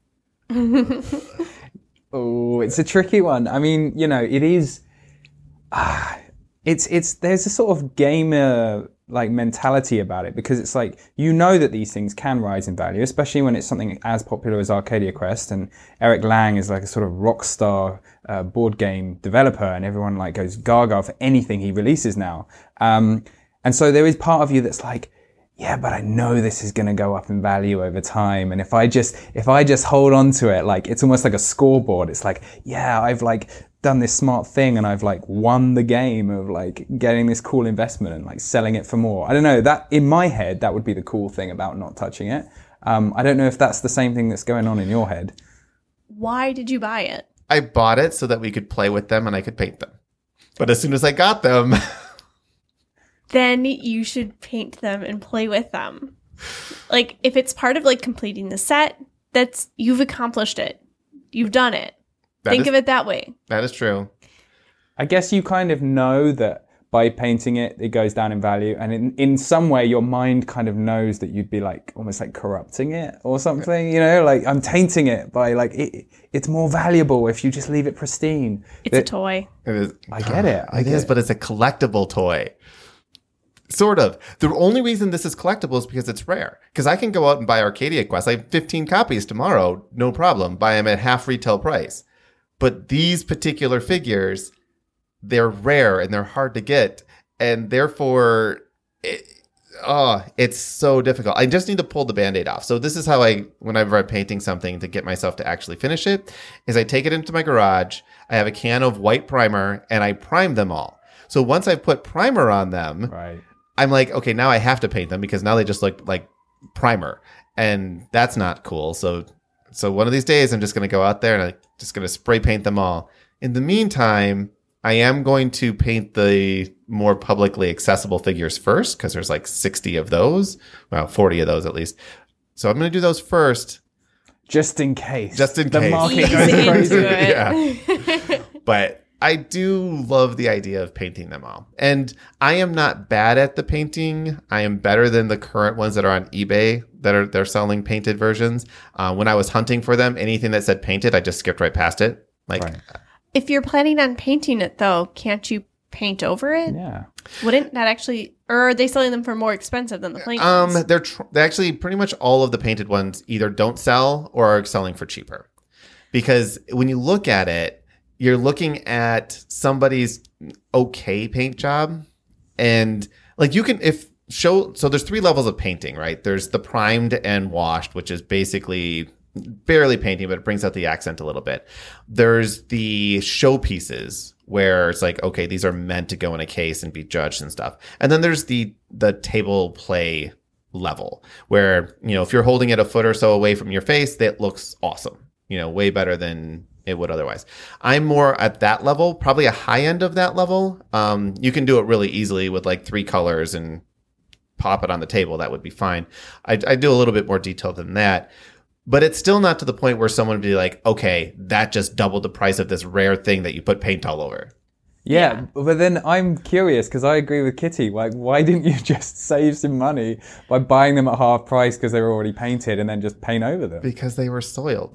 Oh, it's a tricky one. I mean, you know, it is. Ah, it's it's there's a sort of gamer like mentality about it because it's like you know that these things can rise in value, especially when it's something as popular as Arcadia Quest. And Eric Lang is like a sort of rock star uh, board game developer, and everyone like goes gaga for anything he releases now. Um, and so there is part of you that's like, yeah, but I know this is going to go up in value over time. And if I just, if I just hold on to it, like, it's almost like a scoreboard. It's like, yeah, I've like done this smart thing and I've like won the game of like getting this cool investment and like selling it for more. I don't know, that in my head, that would be the cool thing about not touching it. Um, I don't know if that's the same thing that's going on in your head. Why did you buy it? I bought it so that we could play with them and I could paint them. But as soon as I got them, then you should paint them and play with them. Like, if it's part of like completing the set, that's, you've accomplished it. You've done it. That Think is- of it that way. that is true. I guess you kind of know that by painting it, it goes down in value. And in, in some way, your mind kind of knows that you'd be like, almost like corrupting it or something, you know, like I'm tainting it by like, it, it's more valuable if you just leave it pristine. It's a That- toy. It is. I get it. I It get is, it. but it's a collectible toy. Sort of. The only reason this is collectible is because it's rare. Because I can go out and buy Arcadia Quest. I have fifteen copies tomorrow, no problem. Buy them at half retail price. But these particular figures, they're rare and they're hard to get. And therefore, it, oh, it's so difficult. I just need to pull the Band-Aid off. So this is how I, whenever I'm painting something to get myself to actually finish it, is I take it into my garage. I have a can of white primer and I prime them all. So once I've put primer on them, Right. I'm like, okay, now I have to paint them because now they just look like primer. And that's not cool. So so one of these days I'm just going to go out there and I'm just going to spray paint them all. In the meantime, I am going to paint the more publicly accessible figures first because there's like sixty of those. Well, forty of those at least. So I'm going to do those first. Just in case. Just in the case. market Ease goes into crazy. it. Yeah. But I do love the idea of painting them all. And I am not bad at the painting. I am better than the current ones that are on eBay that are they're selling painted versions. Uh, when I was hunting for them, anything that said painted, I just skipped right past it. Like, Right. If you're planning on painting it, though, can't you paint over it? Yeah. Wouldn't that actually, or are they selling them for more expensive than the plain um, ones? they're, tr- they're actually pretty much all of the painted ones either don't sell or are selling for cheaper. Because when you look at it, you're looking at somebody's okay paint job. And like you can, if show, so there's three levels of painting, right? There's the primed and washed, which is basically barely painting, but it brings out the accent a little bit. There's the showpieces where it's like, okay, these are meant to go in a case and be judged and stuff. And then there's the the table play level where, you know, if you're holding it a foot or so away from your face, that looks awesome, you know, way better than it would otherwise. I'm more at that level, probably a high end of that level. Um, you can do it really easily with like three colors and pop it on the table. That would be fine. I, I do a little bit more detail than that. But it's still not to the point where someone would be like, okay, that just doubled the price of this rare thing that you put paint all over. Yeah, Yeah. but then I'm curious because I agree with Kitty. Like, why didn't you just save some money by buying them at half price because they were already painted and then just paint over them? Because they were soiled.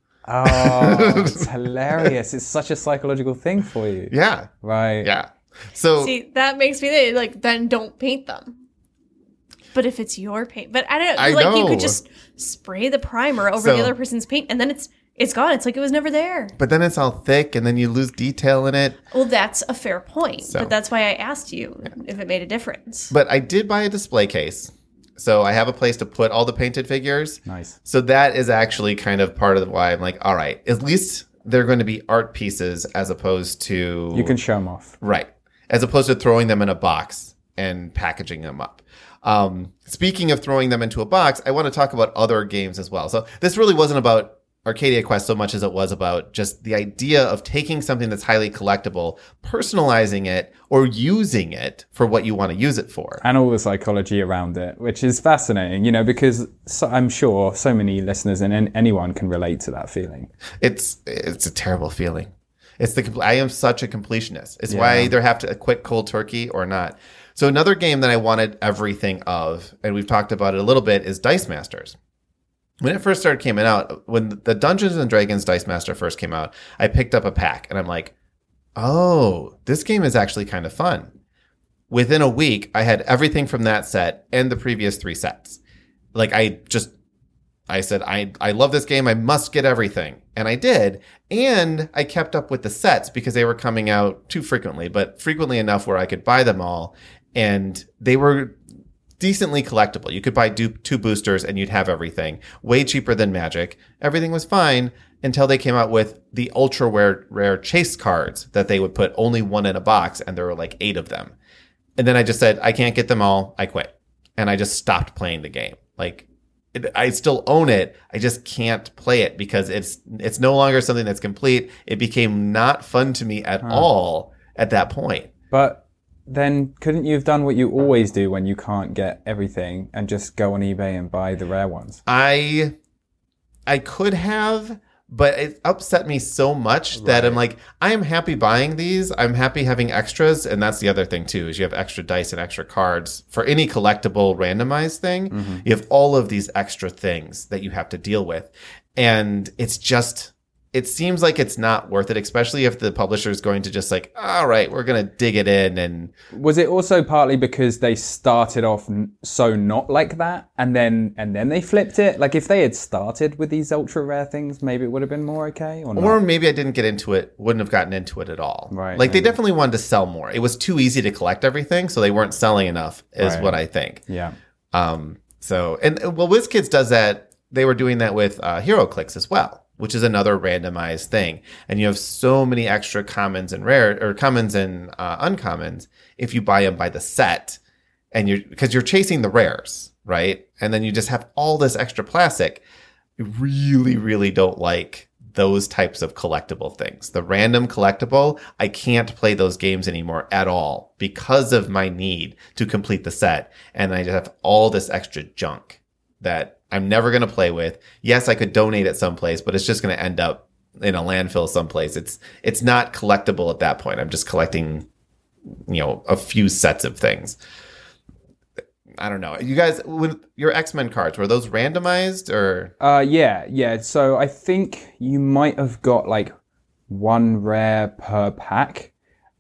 Oh, it's hilarious. It's such a psychological thing for you. Yeah. Right. Yeah. So See, that makes me think, like, then don't paint them. But if it's your paint, but I don't know, I like you know. could just spray the primer over So- the other person's paint and then it's it's gone. It's like it was never there. but then it's all thick and then you lose detail in it. Well, that's a fair point. So- But that's why I asked you if it made a difference. But I did buy a display case. So I have a place to put all the painted figures. Nice. So that is actually kind of part of why I'm like, all right, at least they're going to be art pieces as opposed to... You can show them off. Right. As opposed to throwing them in a box and packaging them up. Um, speaking of throwing them into a box, I want to talk about other games as well. So this really wasn't about Arcadia Quest so much as it was about just the idea of taking something that's highly collectible, personalizing it, or using it for what you want to use it for. And all the psychology around it, which is fascinating, you know, because so, I'm sure so many listeners and an- anyone can relate to that feeling. It's it's a terrible feeling. It's the compl- I am such a completionist. It's Yeah. why I either have to quit cold turkey or not. So another game that I wanted everything of, and we've talked about it a little bit, is Dice Masters. When it first started coming out, when the Dungeons and Dragons Dice Master first came out, I picked up a pack and I'm like, oh, this game is actually kind of fun. Within a week, I had everything from that set and the previous three sets. Like I just, I said, I, I love this game. I must get everything. And I did. And I kept up with the sets because they were coming out too frequently, but frequently enough where I could buy them all. And they were decently collectible. You could buy do- two boosters and you'd have everything. Way cheaper than Magic. Everything was fine until they came out with the ultra rare, rare chase cards that they would put only one in a box, and there were like eight of them. And then I just said, I can't get them all. I quit. And I just stopped playing the game. Like, it, I still own it. I just can't play it because it's it's no longer something that's complete. It became not fun to me at all at that point. But then couldn't you have done what you always do when you can't get everything and just go on eBay and buy the rare ones? I I could have, but it upset me so much that I'm like, I am happy buying these. I'm happy having extras. And that's the other thing too, is you have extra dice and extra cards for any collectible randomized thing. Mm-hmm. You have all of these extra things that you have to deal with. And it's just, it seems like it's not worth it, especially if the publisher is going to just like, all right, we're going to dig it in. And was it also partly because they started off n- so not like that, and then and then they flipped it? Like if they had started with these ultra rare things, maybe it would have been more okay, or not? Or maybe I didn't get into it, wouldn't have gotten into it at all. Right, Like they maybe. definitely wanted to sell more. It was too easy to collect everything, so they weren't selling enough, is Right. what I think. Yeah. Um. So and uh, well, WizKids does that. They were doing that with uh, HeroClix as well, which is another randomized thing. And you have so many extra commons and rare or commons and uh, uncommons if you buy them by the set, and you're because you're chasing the rares, right? And then you just have all this extra plastic. I really, really don't like those types of collectible things. The random collectible, I can't play those games anymore at all because of my need to complete the set. And I just have all this extra junk that I'm never going to play with. Yes, I could donate it someplace, but it's just going to end up in a landfill someplace. It's it's not collectible at that point. I'm just collecting, you know, a few sets of things. I don't know. You guys, with your X-Men cards, were those randomized or? Uh, yeah, yeah. So I think you might have got like one rare per pack,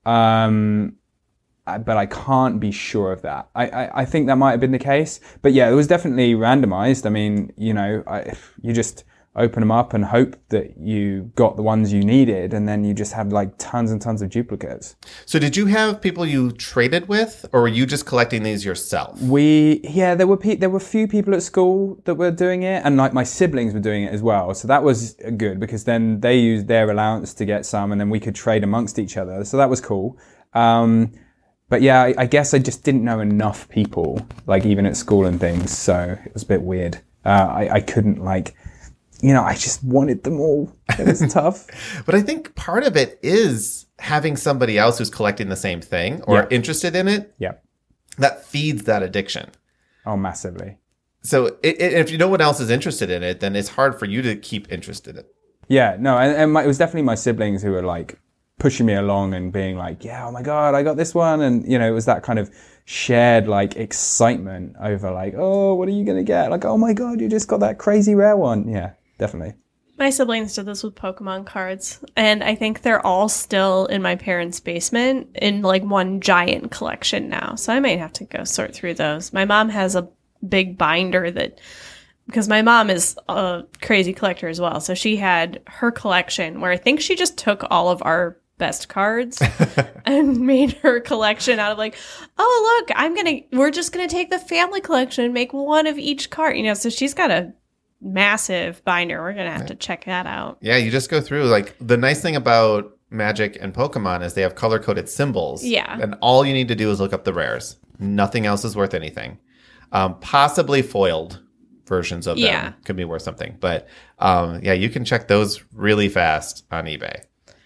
um, I- but I can't be sure of that. I, I, I think that might have been the case, but yeah, it was definitely randomized. I mean, you know, I, you just open them up and hope that you got the ones you needed, and then you just have like tons and tons of duplicates. So did you have people you traded with, or were you just collecting these yourself? We, yeah, there were pe- there were a few people at school that were doing it, and like my siblings were doing it as well. So that was good because then they used their allowance to get some, and then we could trade amongst each other. So that was cool. Um, but yeah, I, I guess I just didn't know enough people, like even at school and things. So it was a bit weird. Uh, I, I couldn't like, you know, I just wanted them all. It was tough. But I think part of it is having somebody else who's collecting the same thing or Yeah. interested in it. Yeah. That feeds that addiction. Oh, massively. So it, it, if no one else is interested in it, then it's hard for you to keep interested in it. Yeah, no, and, and my, it was definitely my siblings who were like pushing me along and being like, yeah, oh my God, I got this one. And, you know, it was that kind of shared like excitement over like, oh, what are you going to get? Like, oh my God, you just got that crazy rare one. Yeah, definitely. My siblings did this with Pokemon cards, and I think they're all still in my parents' basement in like one giant collection now. So I might have to go sort through those. My mom has a big binder that, because my mom is a crazy collector as well. So she had her collection where I think she just took all of our best cards and made her collection out of like, oh, look, I'm going to, we're just going to take the family collection and make one of each card, you know, so she's got a massive binder. We're going to have to check that out. Yeah, you just go through. Like the nice thing about Magic and Pokemon is they have color coded symbols. Yeah. And all you need to do is look up the rares. Nothing else is worth anything. Um, possibly foiled versions of them Yeah. could be worth something. But um, yeah, you can check those really fast on eBay.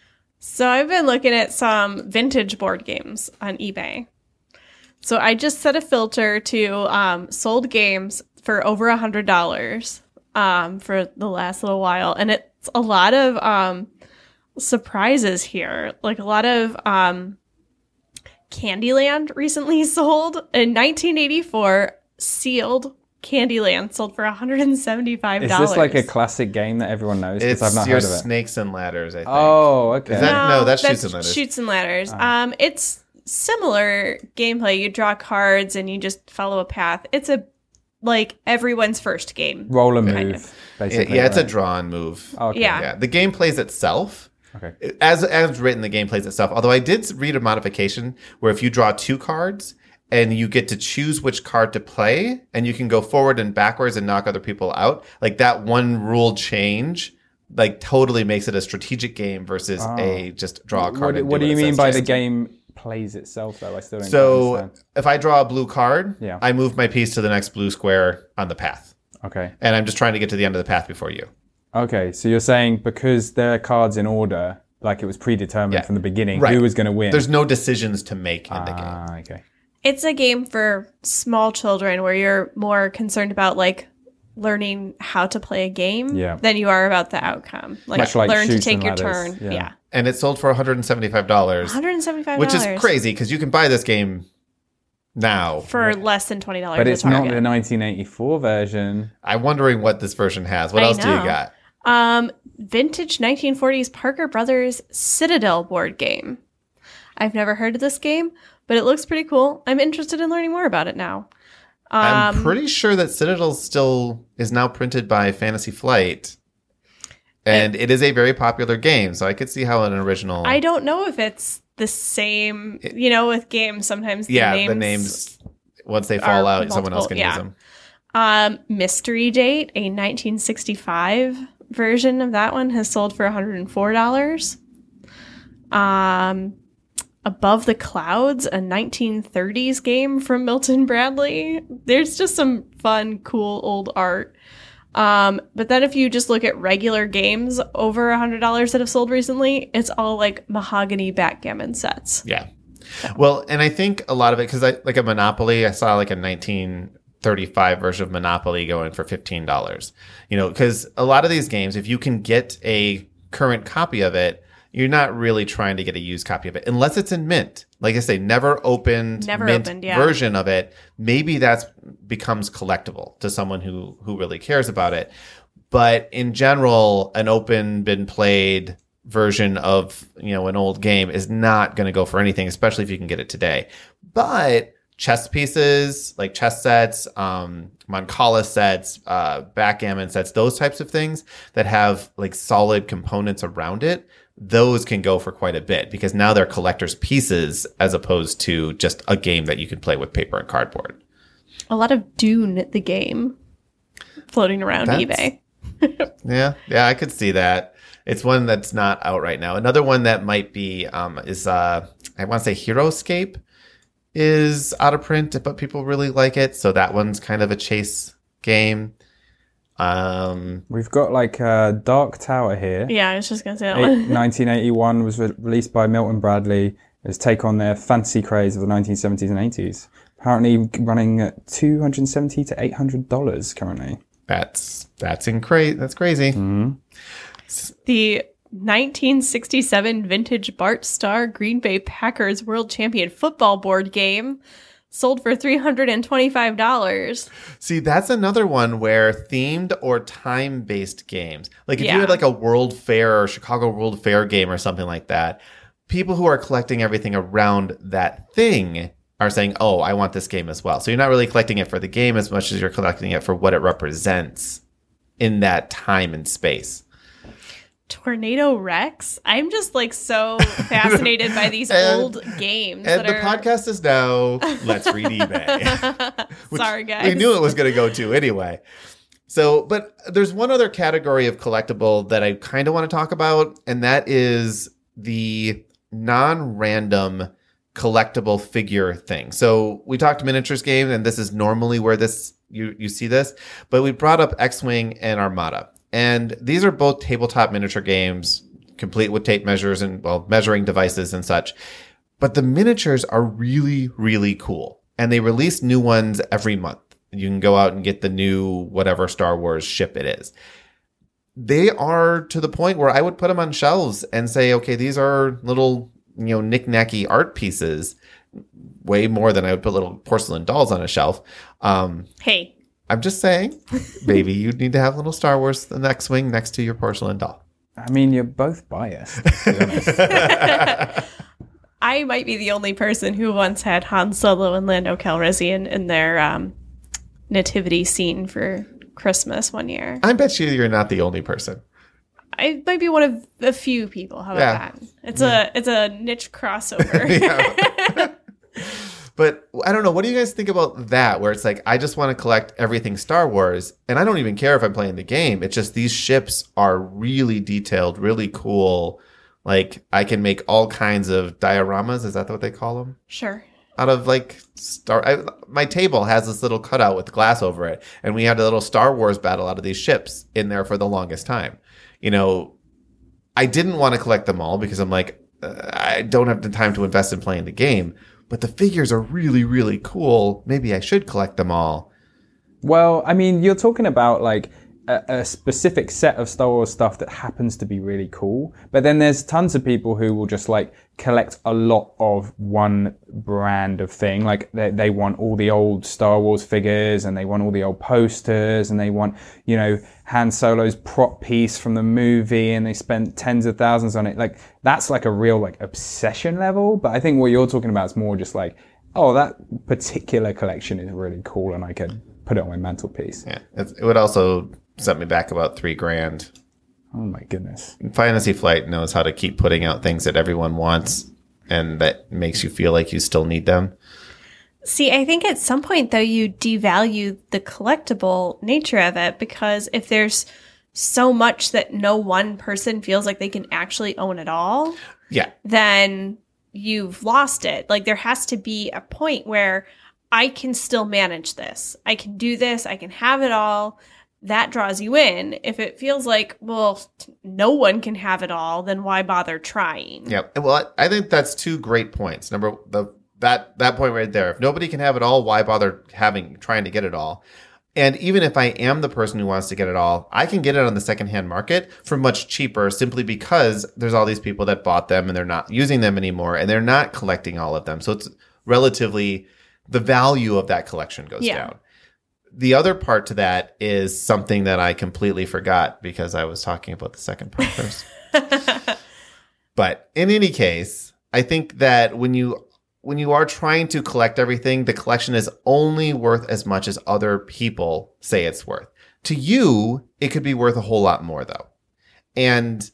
So I've been looking at some vintage board games on eBay. So I just set a filter to um, sold games for over a hundred dollars um, for the last little while, and it's a lot of um, surprises here. Like a lot of um, Candyland recently sold in nineteen eighty-four, sealed Candyland sold for one hundred seventy-five dollars. Is this like a classic game that everyone knows? Because It's I've not your heard of it. Snakes and Ladders, I think. Oh, okay. Is that- no, that's Shoots and Ladders. Shoots and Ladders. Um, it's similar gameplay. You draw cards and you just follow a path. It's a like everyone's first game. Roll a kind move, of. Yeah, basically. yeah, it's a right? drawn move. Okay. Yeah. Yeah, the game plays itself. Okay. As as written, the game plays itself. Although I did read a modification where if you draw two cards and you get to choose which card to play, and you can go forward and backwards and knock other people out, like that one rule change, like totally makes it a strategic game versus Oh. a just draw a card. What, and what do it you says mean by the just. game plays itself, though? I still don't So understand. if I draw a blue card, Yeah. I move my piece to the next blue square on the path, Okay. and I'm just trying to get to the end of the path before you. Okay, so you're saying because their cards in order, like it was predetermined Yeah. from the beginning, Right. who was going to win? There's no decisions to make in the game. Ah, okay. It's a game for small children where you're more concerned about like learning how to play a game Yeah. than you are about the outcome. Like, Much like learn to Shoots take and your Ladders. turn. Yeah. Yeah. And it sold for one hundred seventy-five dollars. one hundred seventy-five Which dollars is crazy because you can buy this game now. for less than twenty dollars. But at it's not Target. the nineteen eighty-four version. I'm wondering what this version has. What I else do you know. got? Um, vintage nineteen forties Parker Brothers Citadel board game. I've never heard of this game, but it looks pretty cool. I'm interested in learning more about it now. Um, I'm pretty sure that Citadel still is now printed by Fantasy Flight. And it, it is a very popular game, so I could see how an original... I don't know if it's the same, you know, with games, sometimes the yeah, names... the names, once they fall out, multiple, someone else can yeah. use them. Um, Mystery Date, a nineteen sixty-five version of that one, has sold for one hundred four dollars. Um, Above the Clouds, a nineteen thirties game from Milton Bradley. There's just some fun, cool old art. Um, but then if you just look at regular games over one hundred dollars that have sold recently, it's all like mahogany backgammon sets. Yeah. Well, and I think a lot of it, because I like a Monopoly, I saw like a nineteen thirty-five version of Monopoly going for fifteen dollars. You know, because a lot of these games, if you can get a current copy of it, you're not really trying to get a used copy of it unless it's in mint. Like I say, never opened Never mint opened, yeah. version of it. Maybe that's becomes collectible to someone who who really cares about it. But in general, an open, been played version of, you know, an old game is not going to go for anything, especially if you can get it today. But chess pieces, like chess sets, um, Mancala sets, uh, backgammon sets, those types of things that have like solid components around it, those can go for quite a bit because now they're collector's pieces as opposed to just a game that you can play with paper and cardboard. A lot of Dune, the game, floating around That's, eBay. yeah, yeah, I could see that. It's one that's not out right now. Another one that might be um, is, uh, I want to say Heroescape is out of print, but people really like it. So that one's kind of a chase game. Um, We've got like uh, Dark Tower here. Yeah, I was just going to say that Eight, one. nineteen eighty-one was re- released by Milton Bradley. It was take on their fantasy craze of the nineteen seventies and eighties. Apparently running at two hundred seventy to eight hundred dollars currently. That's that's in cra- That's crazy. Mm-hmm. The nineteen sixty-seven vintage Bart Starr Green Bay Packers World Champion football board game sold for three hundred twenty-five dollars. See, that's another one where themed or time-based games, like if Yeah. you had like a World Fair or Chicago World Fair game or something like that, people who are collecting everything around that thing are saying, oh, I want this game as well. So you're not really collecting it for the game as much as you're collecting it for what it represents in that time and space. Tornado Rex? I'm just like so fascinated by these And- old games. And that the are... podcast is now Let's Read eBay. Which Sorry, guys. We knew it was going to go to anyway. So, but there's one other category of collectible that I kind of want to talk about, and that is the non-random collectible figure thing. So we talked miniatures game, and this is normally where this you you see this, but we brought up X-Wing and Armada. And these are both tabletop miniature games, complete with tape measures and, well, measuring devices and such. But the miniatures are really, really cool. And they release new ones every month. You can go out and get the new whatever Star Wars ship it is. They are to the point where I would put them on shelves and say, okay, these are little, you know, knick-knacky art pieces. Way more than I would put little porcelain dolls on a shelf. Um, Hey. I'm just saying, maybe you need to have a little Star Wars the X-Wing next to your porcelain doll. I mean, you're both biased, to be honest. I might be the only person who once had Han Solo and Lando Calrissian in their um, nativity scene for Christmas one year. I bet you you're not the only person. I might be one of a few people. How about Yeah. that? It's a it's a niche crossover. Yeah. But I don't know. What do you guys think about that? Where it's like, I just want to collect everything Star Wars, and I don't even care if I'm playing the game. It's just these ships are really detailed, really cool. Like, I can make all kinds of dioramas. Is that what they call them? Sure. Out of like Star, I, my table has this little cutout with glass over it, and we had a little Star Wars battle out of these ships in there for the longest time. You know, I didn't want to collect them all because I'm like, uh, I don't have the time to invest in playing the game. But the figures are really, really cool. Maybe I should collect them all. Well, I mean, you're talking about like a, a specific set of Star Wars stuff that happens to be really cool. But then there's tons of people who will just like collect a lot of one brand of thing. Like they, they want all the old Star Wars figures and they want all the old posters and they want, you know, Han Solo's prop piece from the movie and they spent tens of thousands on it. Like that's like a real like obsession level. But I think what you're talking about is more just like, oh, that particular collection is really cool and I could put it on my mantelpiece. Yeah, it's, it would also set me back about three grand. Oh my goodness. Fantasy Flight knows how to keep putting out things that everyone wants and that makes you feel like you still need them. See, I think at some point, though, you devalue the collectible nature of it because if there's so much that no one person feels like they can actually own it all, yeah, then you've lost it. Like there has to be a point where I can still manage this. I can do this. I can have it all. That draws you in. If it feels like, well, no one can have it all, then why bother trying? Yeah. Well, I think that's two great points. Number the that that point right there. If nobody can have it all, why bother having trying to get it all? And even if I am the person who wants to get it all, I can get it on the secondhand market for much cheaper simply because there's all these people that bought them and they're not using them anymore and they're not collecting all of them. So it's relatively the value of that collection goes Yeah. down. The other part to that is something that I completely forgot because I was talking about the second part first. But in any case, I think that when you when you are trying to collect everything, the collection is only worth as much as other people say it's worth. To you, it could be worth a whole lot more, though. And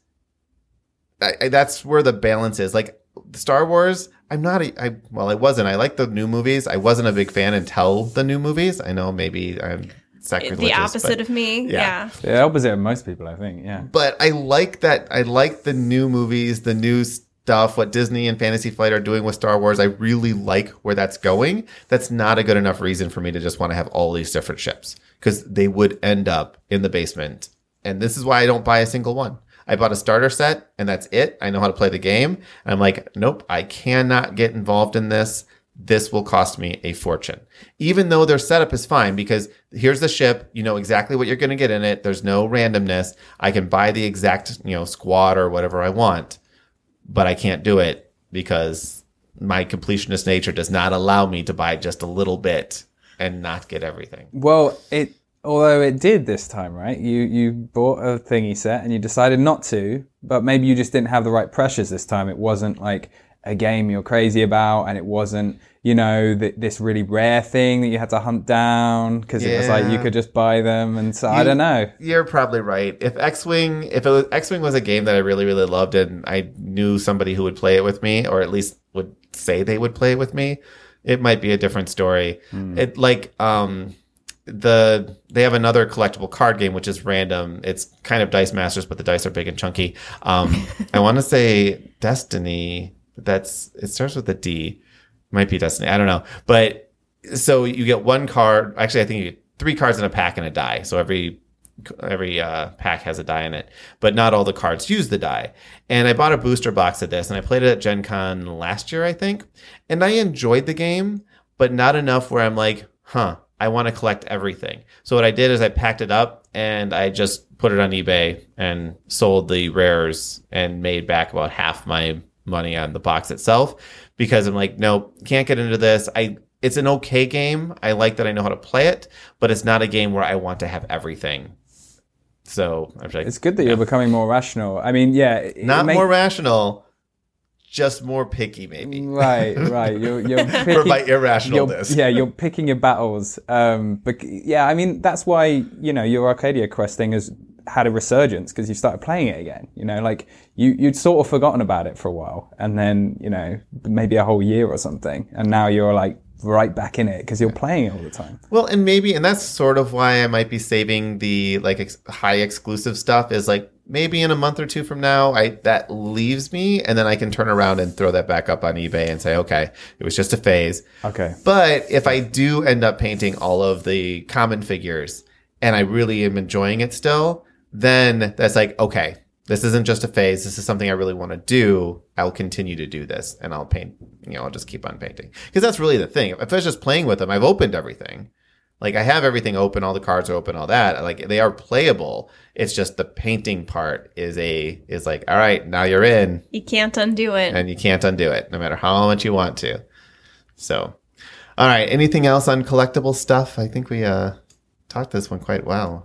I, I, that's where the balance is. Like Star Wars, I'm not a, I, well, I wasn't. I like the new movies. I wasn't a big fan until the new movies. I know maybe I'm sacrilegious. The opposite but, of me. yeah. Yeah. The opposite of most people, I think. Yeah. But I like that. I like the new movies, the new stuff, what Disney and Fantasy Flight are doing with Star Wars. I really like where that's going. That's not a good enough reason for me to just want to have all these different ships because they would end up in the basement. And this is why I don't buy a single one. I bought a starter set and that's it. I know how to play the game. And I'm like, nope, I cannot get involved in this. This will cost me a fortune. Even though their setup is fine because here's the ship. You know exactly what you're going to get in it. There's no randomness. I can buy the exact, you know, squad or whatever I want, but I can't do it because my completionist nature does not allow me to buy just a little bit and not get everything. Well, it although it did this time, right? You you bought a thingy set and you decided not to, but maybe you just didn't have the right pressures this time. It wasn't like a game you're crazy about, and it wasn't, you know, th- this really rare thing that you had to hunt down because yeah. it was like you could just buy them. And so you, I don't know. You're probably right. If X-Wing, if it was, X-Wing was a game that I really, really loved, and I knew somebody who would play it with me, or at least would say they would play it with me, it might be a different story. Mm. It like um. The they have another collectible card game which is random. It's kind of Dice Masters, but the dice are big and chunky. Um, I want to say Destiny. That's it starts with a D. Might be Destiny. I don't know. But so you get one card. Actually, I think you get three cards in a pack and a die. So every every uh, pack has a die in it, but not all the cards use the die. And I bought a booster box of this, and I played it at Gen Con last year, I think. And I enjoyed the game, but not enough where I'm like, huh. I want to collect everything. So what I did is I packed it up and I just put it on eBay and sold the rares and made back about half my money on the box itself because I'm like, no, can't get into this. I it's an okay game. I like that I know how to play it, but it's not a game where I want to have everything. So I'm like, it's good that yeah. you're becoming more rational. I mean, yeah, not make- more rational. Just more picky, maybe. Right, right. You're, you're picking, for my irrationalness. You're, yeah, you're picking your battles. Um, but yeah, I mean, that's why, you know, your Arcadia Quest thing has had a resurgence because you started playing it again. You know, like you, you'd sort of forgotten about it for a while and then, you know, maybe a whole year or something. And now you're like right back in it because you're playing it all the time. Well, and maybe, and that's sort of why I might be saving the like ex- high exclusive stuff is like, maybe in a month or two from now, I that leaves me, and then I can turn around and throw that back up on eBay and say, okay, it was just a phase. Okay. But if I do end up painting all of the common figures, and I really am enjoying it still, then that's like, okay, this isn't just a phase. This is something I really want to do. I'll continue to do this, and I'll paint, you know, I'll just keep on painting. Because that's really the thing. If I was just playing with them, I've opened everything. Like, I have everything open, all the cards are open, all that. Like, they are playable. It's just the painting part is a is like, all right, now you're in. You can't undo it. And you can't undo it, no matter how much you want to. So, all right. Anything else on collectible stuff? I think we uh, talked this one quite well.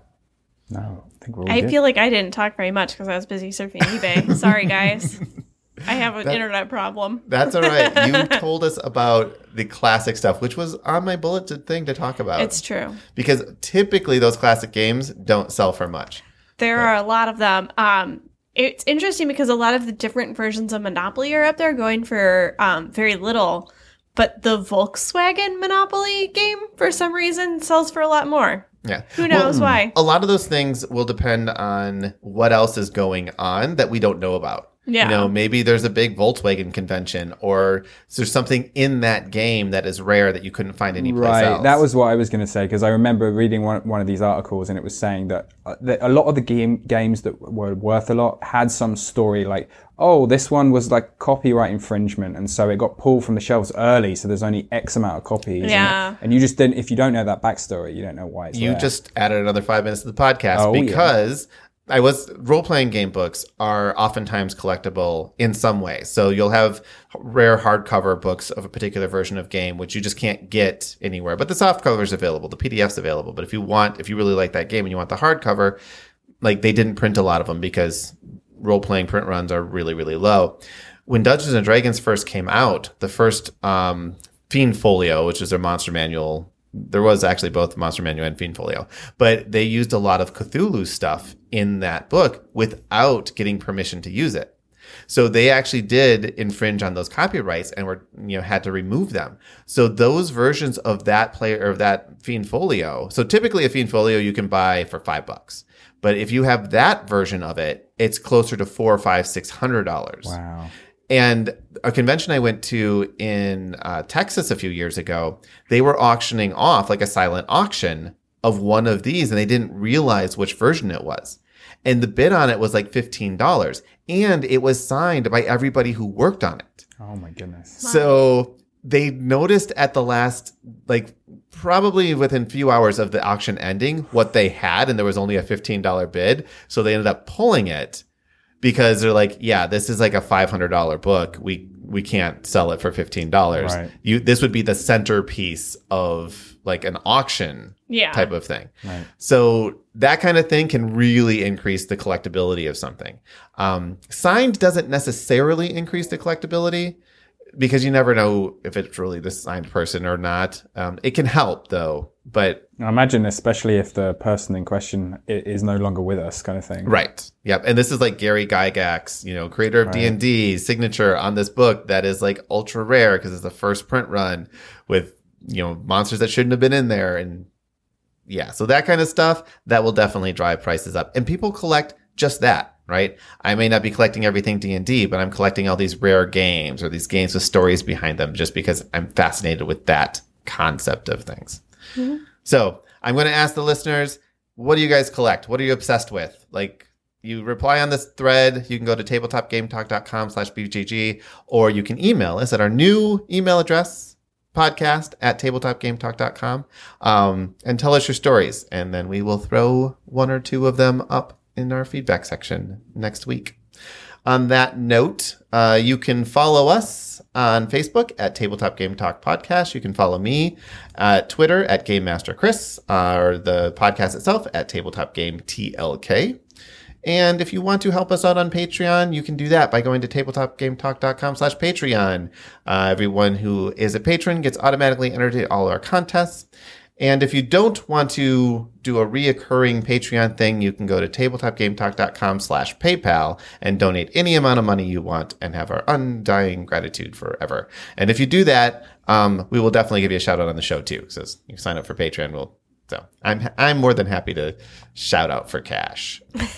No, I think we're all I good. feel like I didn't talk very much because I was busy surfing eBay. Sorry, guys. I have an That- internet problem. That's all right. You told us about the classic stuff, which was on my bulleted thing to talk about. It's true. Because typically those classic games don't sell for much. There are a lot of them. Um, it's interesting because a lot of the different versions of Monopoly are up there going for um, very little. But the Volkswagen Monopoly game, for some reason, sells for a lot more. Yeah. Who knows Well, why? A lot of those things will depend on what else is going on that we don't know about. Yeah. You know, maybe there's a big Volkswagen convention, or there's something in that game that is rare that you couldn't find anyplace Right, else. that was what I was going to say, because I remember reading one, one of these articles and it was saying that, uh, that a lot of the game, games that were worth a lot had some story like, oh, this one was like copyright infringement, and so it got pulled from the shelves early, so there's only X amount of copies. Yeah. And, and you just didn't, if you don't know that backstory, you don't know why it's You there. just added another five minutes to the podcast Oh, yeah. because I was role-playing game books are oftentimes collectible in some way. So you'll have rare hardcover books of a particular version of game, which you just can't get anywhere. But the soft cover is available. The P D F's available. But if you want, if you really like that game and you want the hardcover, like they didn't print a lot of them because role-playing print runs are really, really low. When Dungeons and Dragons first came out, the first um, Fiend Folio, which is their monster manual, there was actually both Monster Manual and Fiend Folio, but they used a lot of Cthulhu stuff in that book without getting permission to use it. So they actually did infringe on those copyrights and were, you know, had to remove them. So those versions of that player of that Fiend Folio. So typically a Fiend Folio you can buy for five bucks, but if you have that version of it, it's closer to four, five, six hundred dollars. Wow. And a convention I went to in uh, Texas a few years ago, they were auctioning off like a silent auction of one of these, and they didn't realize which version it was. And the bid on it was like fifteen dollars. And it was signed by everybody who worked on it. Oh my goodness. So they noticed at the last, like probably within a few hours of the auction ending, what they had, and there was only a fifteen dollars bid. So they ended up pulling it. Because they're like, yeah, this is like a five hundred dollars book. We we can't sell it for fifteen dollars. Right. You this would be the centerpiece of like an auction Yeah. type of thing. Right. So that kind of thing can really increase the collectability of something. Um, signed doesn't necessarily increase the collectability because you never know if it's really the signed person or not. Um, it can help though, but I imagine, especially if the person in question i- is no longer with us, kind of thing. right. Yep. And this is like Gary Gygax, you know, creator of Right. D and D, signature on this book that is like ultra rare because it's the first print run with, you know, monsters that shouldn't have been in there. And yeah, so that kind of stuff, that will definitely drive prices up. And people collect just that, right? I may not be collecting everything D and D, but I'm collecting all these rare games or these games with stories behind them just because I'm fascinated with that concept of things. Mm-hmm. So I'm going to ask the listeners, what do you guys collect? What are you obsessed with? Like, you reply on this thread. You can go to tabletopgametalk.com slash BGG, or you can email us at our new email address, podcast at tabletopgametalk dot com, um, and tell us your stories. And then we will throw one or two of them up in our feedback section next week. On that note, uh, you can follow us on Facebook at Tabletop Game Talk Podcast. You can follow me at Twitter at Game Master Chris, uh, or the podcast itself at Tabletop Game T L K. And if you want to help us out on Patreon, you can do that by going to tabletopgametalk.com slash Patreon. Uh, everyone who is a patron gets automatically entered in all our contests. And if you don't want to do a reoccurring Patreon thing, you can go to tabletopgametalk.com slash PayPal and donate any amount of money you want and have our undying gratitude forever. And if you do that, um, we will definitely give you a shout out on the show too. So you sign up for Patreon, we'll So I'm I'm more than happy to shout out for cash.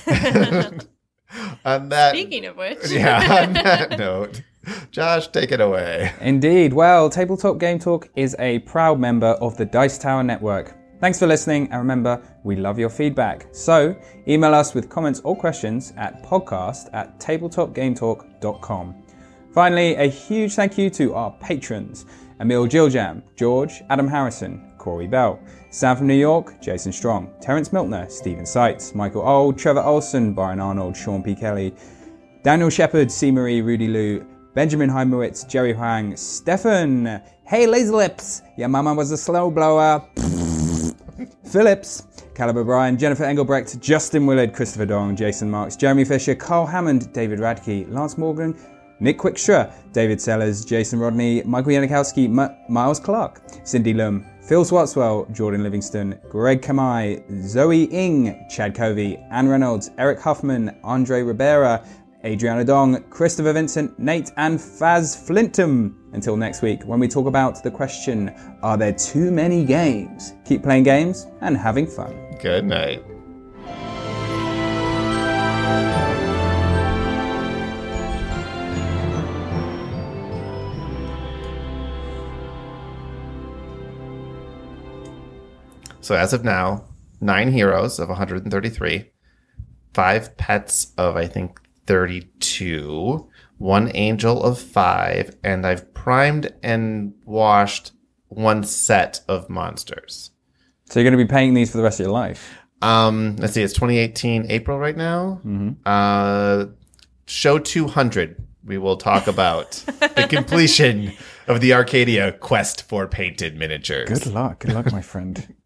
on that, Speaking of which. yeah, on that note, Josh, take it away. Indeed. Well, Tabletop Game Talk is a proud member of the Dice Tower Network. Thanks for listening, and remember, we love your feedback. So, email us with comments or questions at podcast at tabletopgametalk dot com. Finally, a huge thank you to our patrons, Emil Giljam, George, Adam Harrison, Corey Bell. Sam from New York, Jason Strong. Terrence Miltner, Stephen Seitz. Michael Old, Trevor Olson, Byron Arnold, Sean P. Kelly. Daniel Shepard, C. Marie, Rudy Liu, Benjamin Heimowitz, Jerry Huang, Stefan. Hey, Lazy Lips. Your mama was a slow blower. Phillips. Caleb O'Brien, Jennifer Engelbrecht, Justin Willard, Christopher Dong, Jason Marks, Jeremy Fisher, Carl Hammond, David Radke, Lance Morgan, Nick Quickstra, David Sellers, Jason Rodney, Michael Yanikowski, M- Miles Clark, Cindy Lum, Phil Swartzwell, Jordan Livingston, Greg Kamai, Zoe Ing, Chad Covey, Anne Reynolds, Eric Huffman, Andre Ribera, Adriana Dong, Christopher Vincent, Nate, and Faz Flintum. Until next week, when we talk about the question, are there too many games? Keep playing games and having fun. Good night. So as of now, nine heroes of one hundred thirty-three, five pets of, I think, thirty-two, one angel of five, and I've primed and washed one set of monsters. So you're going to be paying these for the rest of your life? Um, let's see, it's twenty eighteen April right now. Mm-hmm. Uh, show two hundred, we will talk about the completion of the Arcadia quest for painted miniatures. Good luck. Good luck, my friend.